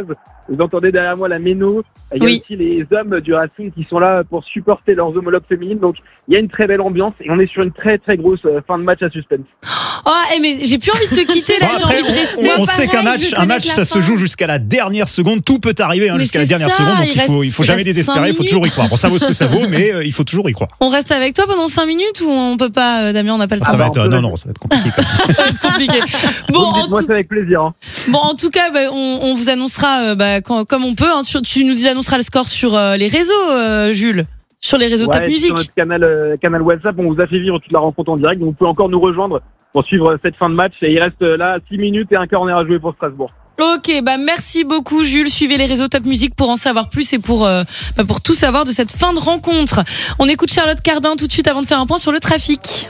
Vous entendez derrière moi la méno. Il y a Oui. aussi les hommes du Racing qui sont là pour supporter leurs homologues féminines. Donc, il y a une très belle ambiance et on est sur une très très grosse euh, fin de match à suspense. Oh, eh, mais j'ai plus envie de te quitter là, Bon, j'ai après, envie de rester. on, on sait qu'un match, je veux un match, connaître ça la se fin. joue jusqu'à la dernière seconde. Tout peut arriver hein, Mais jusqu'à la c'est dernière ça, seconde. Donc il il faut, il reste- faut il jamais reste désespérer. Il cinq faut toujours y croire. Bon, ça vaut ce que ça vaut, mais euh, il faut toujours y croire. On reste avec toi pendant cinq minutes ou on peut pas, euh, Damien, on n'a pas le Ah, temps. ça va on être, peut- non, non, ça va être compliqué. Quand même. Ça va être compliqué. Bon, en Moi, tout, c'est avec plaisir. Hein. bon, en tout cas, bah, on, on vous annoncera euh, bah, quand- comme on peut. Hein, sur- tu nous annonceras le score sur euh, les réseaux, euh, Jules, sur les réseaux Ouais, Top Music. sur notre canal, euh, canal WhatsApp, on vous a fait vivre toute la rencontre en direct. Donc, vous pouvez encore nous rejoindre pour suivre euh, cette fin de match. Et il reste euh, là six minutes et un corner à jouer pour Strasbourg. Ok, bah merci beaucoup Jules. Suivez les réseaux Top Music pour en savoir plus et pour euh, bah, pour tout savoir de cette fin de rencontre. On écoute Charlotte Cardin tout de suite avant de faire un point sur le trafic.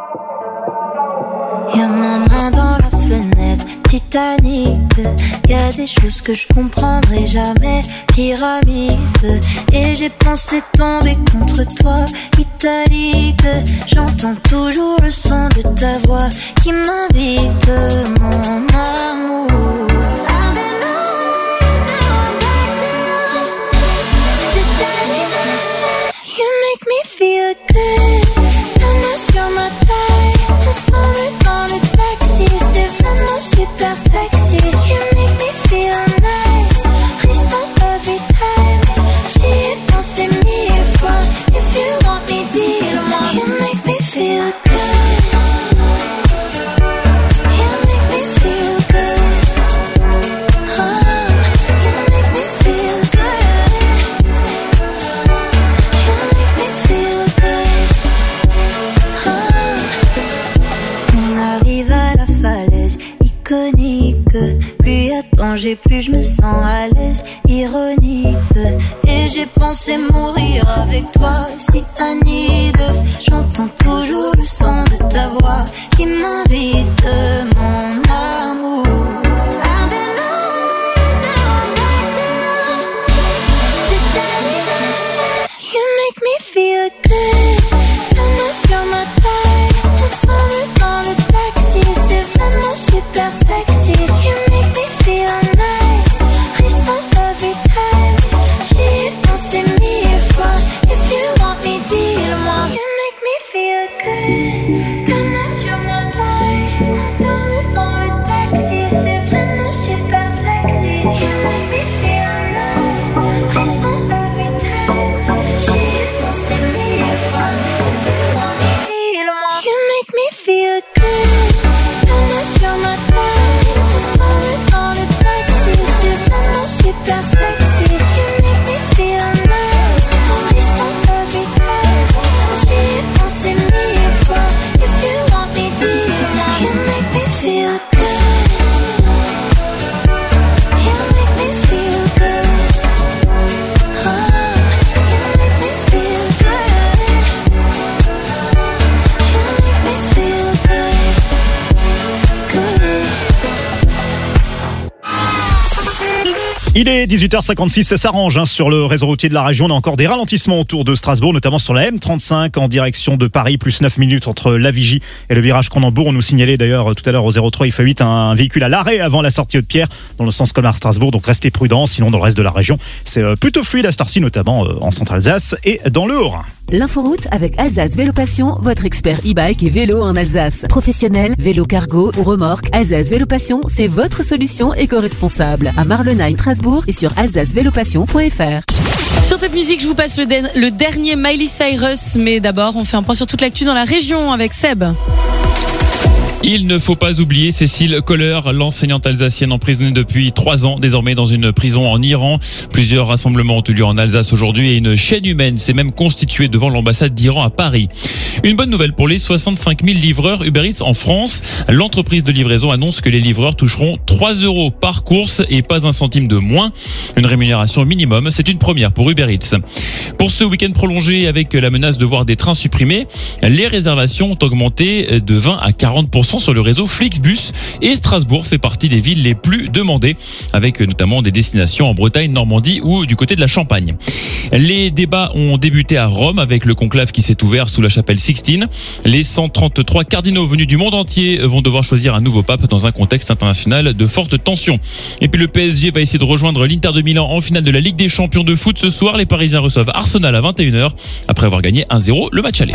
Y'a ma main dans la fenêtre, Titanic. Y'a des choses que je comprendrai jamais, pyramide. Et j'ai pensé tomber contre toi, italique. J'entends toujours le son de ta voix qui m'invite, mon amour. I've been away, now I'm back to you. C'est terminé. You make me feel good. La main sur ma taille, ensemble dans le taxi, c'est vraiment super sexy. You make me feel nice, frisson every time. J'y ai pensé mille fois. If you want me, dis-le-moi. You make me feel good. You make me feel good. Oh, you make me feel good. You make me feel good. Oh. On arrive à la falaise iconique. Plus y a danger, plus je me sens à l'aise, ironique. Et j'ai pensé mourir avec toi, si Anide. J'entends toujours le son de ta voix qui m'invite, mon amour. I've been away, now I'm back to you. C'est terminé. You make me feel good. La main sur ma taille, ensemble dans le taxi, c'est vraiment super sexy. You make me feel nice, frisson every time. J'y ai pensé mille fois. If you want me, dis-le-moi. You make me feel good. La main sur ma taille, ensemble dans le taxi, c'est vraiment super sexy. You make me feel nice, frisson every time. J'y ai pensé mille fois. If you want me, dis-le-moi. You make me feel good. La main sur ma taille, ensemble dans le taxi, c'est vraiment super sexy. You make me feel nice, frisson every time. J'y ai pensé mille fois. If you want me, dis-le-moi. You make me feel good. You make me feel good. Oh, you make me feel good. You make me feel good. Good. Il est dix-huit heures cinquante-six, ça s'arrange hein, sur le réseau routier de la région. On a encore des ralentissements autour de Strasbourg, notamment sur la M trente-cinq en direction de Paris, plus neuf minutes entre la Vigie et le virage Cronenbourg. On nous signalait d'ailleurs tout à l'heure au zéro trois F huit un véhicule à l'arrêt avant la sortie Haute-Pierre dans le sens Colmar-Strasbourg. Donc restez prudents, sinon dans le reste de la région, c'est euh, plutôt fluide à cette heure-ci, notamment euh, en Centre-Alsace et dans le Haut-Rhin. L'inforoute avec Alsace Vélo Passion, votre expert e-bike et vélo en Alsace. Professionnel, vélo cargo ou remorque, Alsace Vélo Passion, c'est votre solution éco-responsable. À Marlenheim, Strasbourg et sur alsace vélo passion point f r. Sur Top Music, je vous passe le, den- le dernier Miley Cyrus, mais d'abord, on fait un point sur toute l'actu dans la région avec Seb. Il ne faut pas oublier Cécile Kohler, l'enseignante alsacienne emprisonnée depuis trois ans, désormais dans une prison en Iran. Plusieurs rassemblements ont eu lieu en Alsace aujourd'hui et une chaîne humaine s'est même constituée devant l'ambassade d'Iran à Paris. Une bonne nouvelle pour les soixante-cinq mille livreurs Uber Eats en France. L'entreprise de livraison annonce que les livreurs toucheront trois euros par course et pas un centime de moins. Une rémunération minimum, c'est une première pour Uber Eats. Pour ce week-end prolongé avec la menace de voir des trains supprimés, les réservations ont augmenté de vingt à quarante pour cent cent sur le réseau Flixbus. Et Strasbourg fait partie des villes les plus demandées, avec notamment des destinations en Bretagne, Normandie ou du côté de la Champagne. Les débats ont débuté à Rome avec le conclave qui s'est ouvert sous la chapelle Sixtine. Les cent trente-trois cardinaux venus du monde entier vont devoir choisir un nouveau pape dans un contexte international de forte tension. Et puis le P S G va essayer de rejoindre l'Inter de Milan en finale de la Ligue des Champions de foot ce soir. Les Parisiens reçoivent Arsenal à vingt et une heures après avoir gagné un zéro le match aller.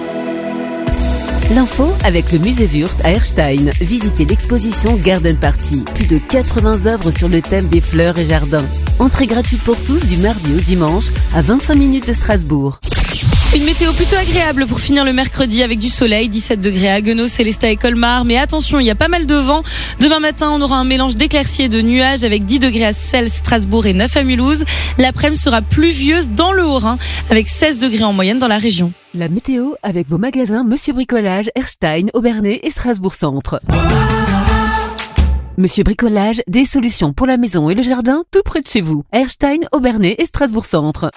L'info avec le musée Wurth à Erstein. Visitez l'exposition Garden Party. Plus de quatre-vingts œuvres sur le thème des fleurs et jardins. Entrée gratuite pour tous du mardi au dimanche à vingt-cinq minutes de Strasbourg. Une météo plutôt agréable pour finir le mercredi avec du soleil, dix-sept degrés à Haguenau, Célestat et Colmar. Mais attention, il y a pas mal de vent. Demain matin, on aura un mélange d'éclaircies et de nuages avec dix degrés à Celles, Strasbourg et neuf à Mulhouse. L'après-midi sera pluvieuse dans le Haut-Rhin avec seize degrés en moyenne dans la région. La météo avec vos magasins Monsieur Bricolage, Erstein, Aubernais et Strasbourg Centre. Monsieur Bricolage, des solutions pour la maison et le jardin tout près de chez vous. Erstein, Aubernais et Strasbourg Centre.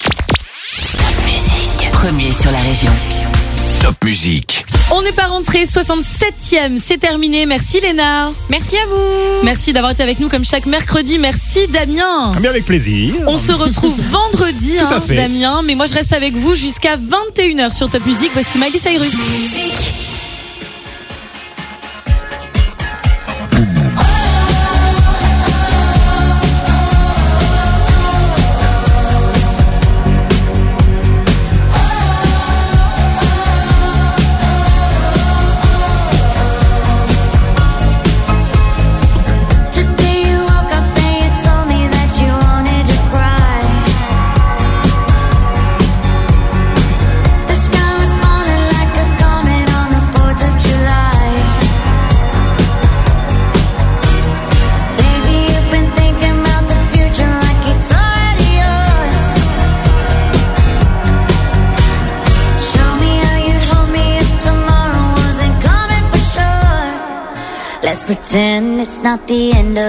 Premier sur la région. Top musique. On n'est pas rentré, soixante-septième, c'est terminé. Merci Léna. Merci à vous. Merci d'avoir été avec nous comme chaque mercredi. Merci Damien. Bien avec plaisir. On se retrouve vendredi, Tout à hein, fait. Damien. Mais moi je reste avec vous jusqu'à vingt et une heures sur Top Music. Voici Miley Cyrus. Let's pretend it's not the end of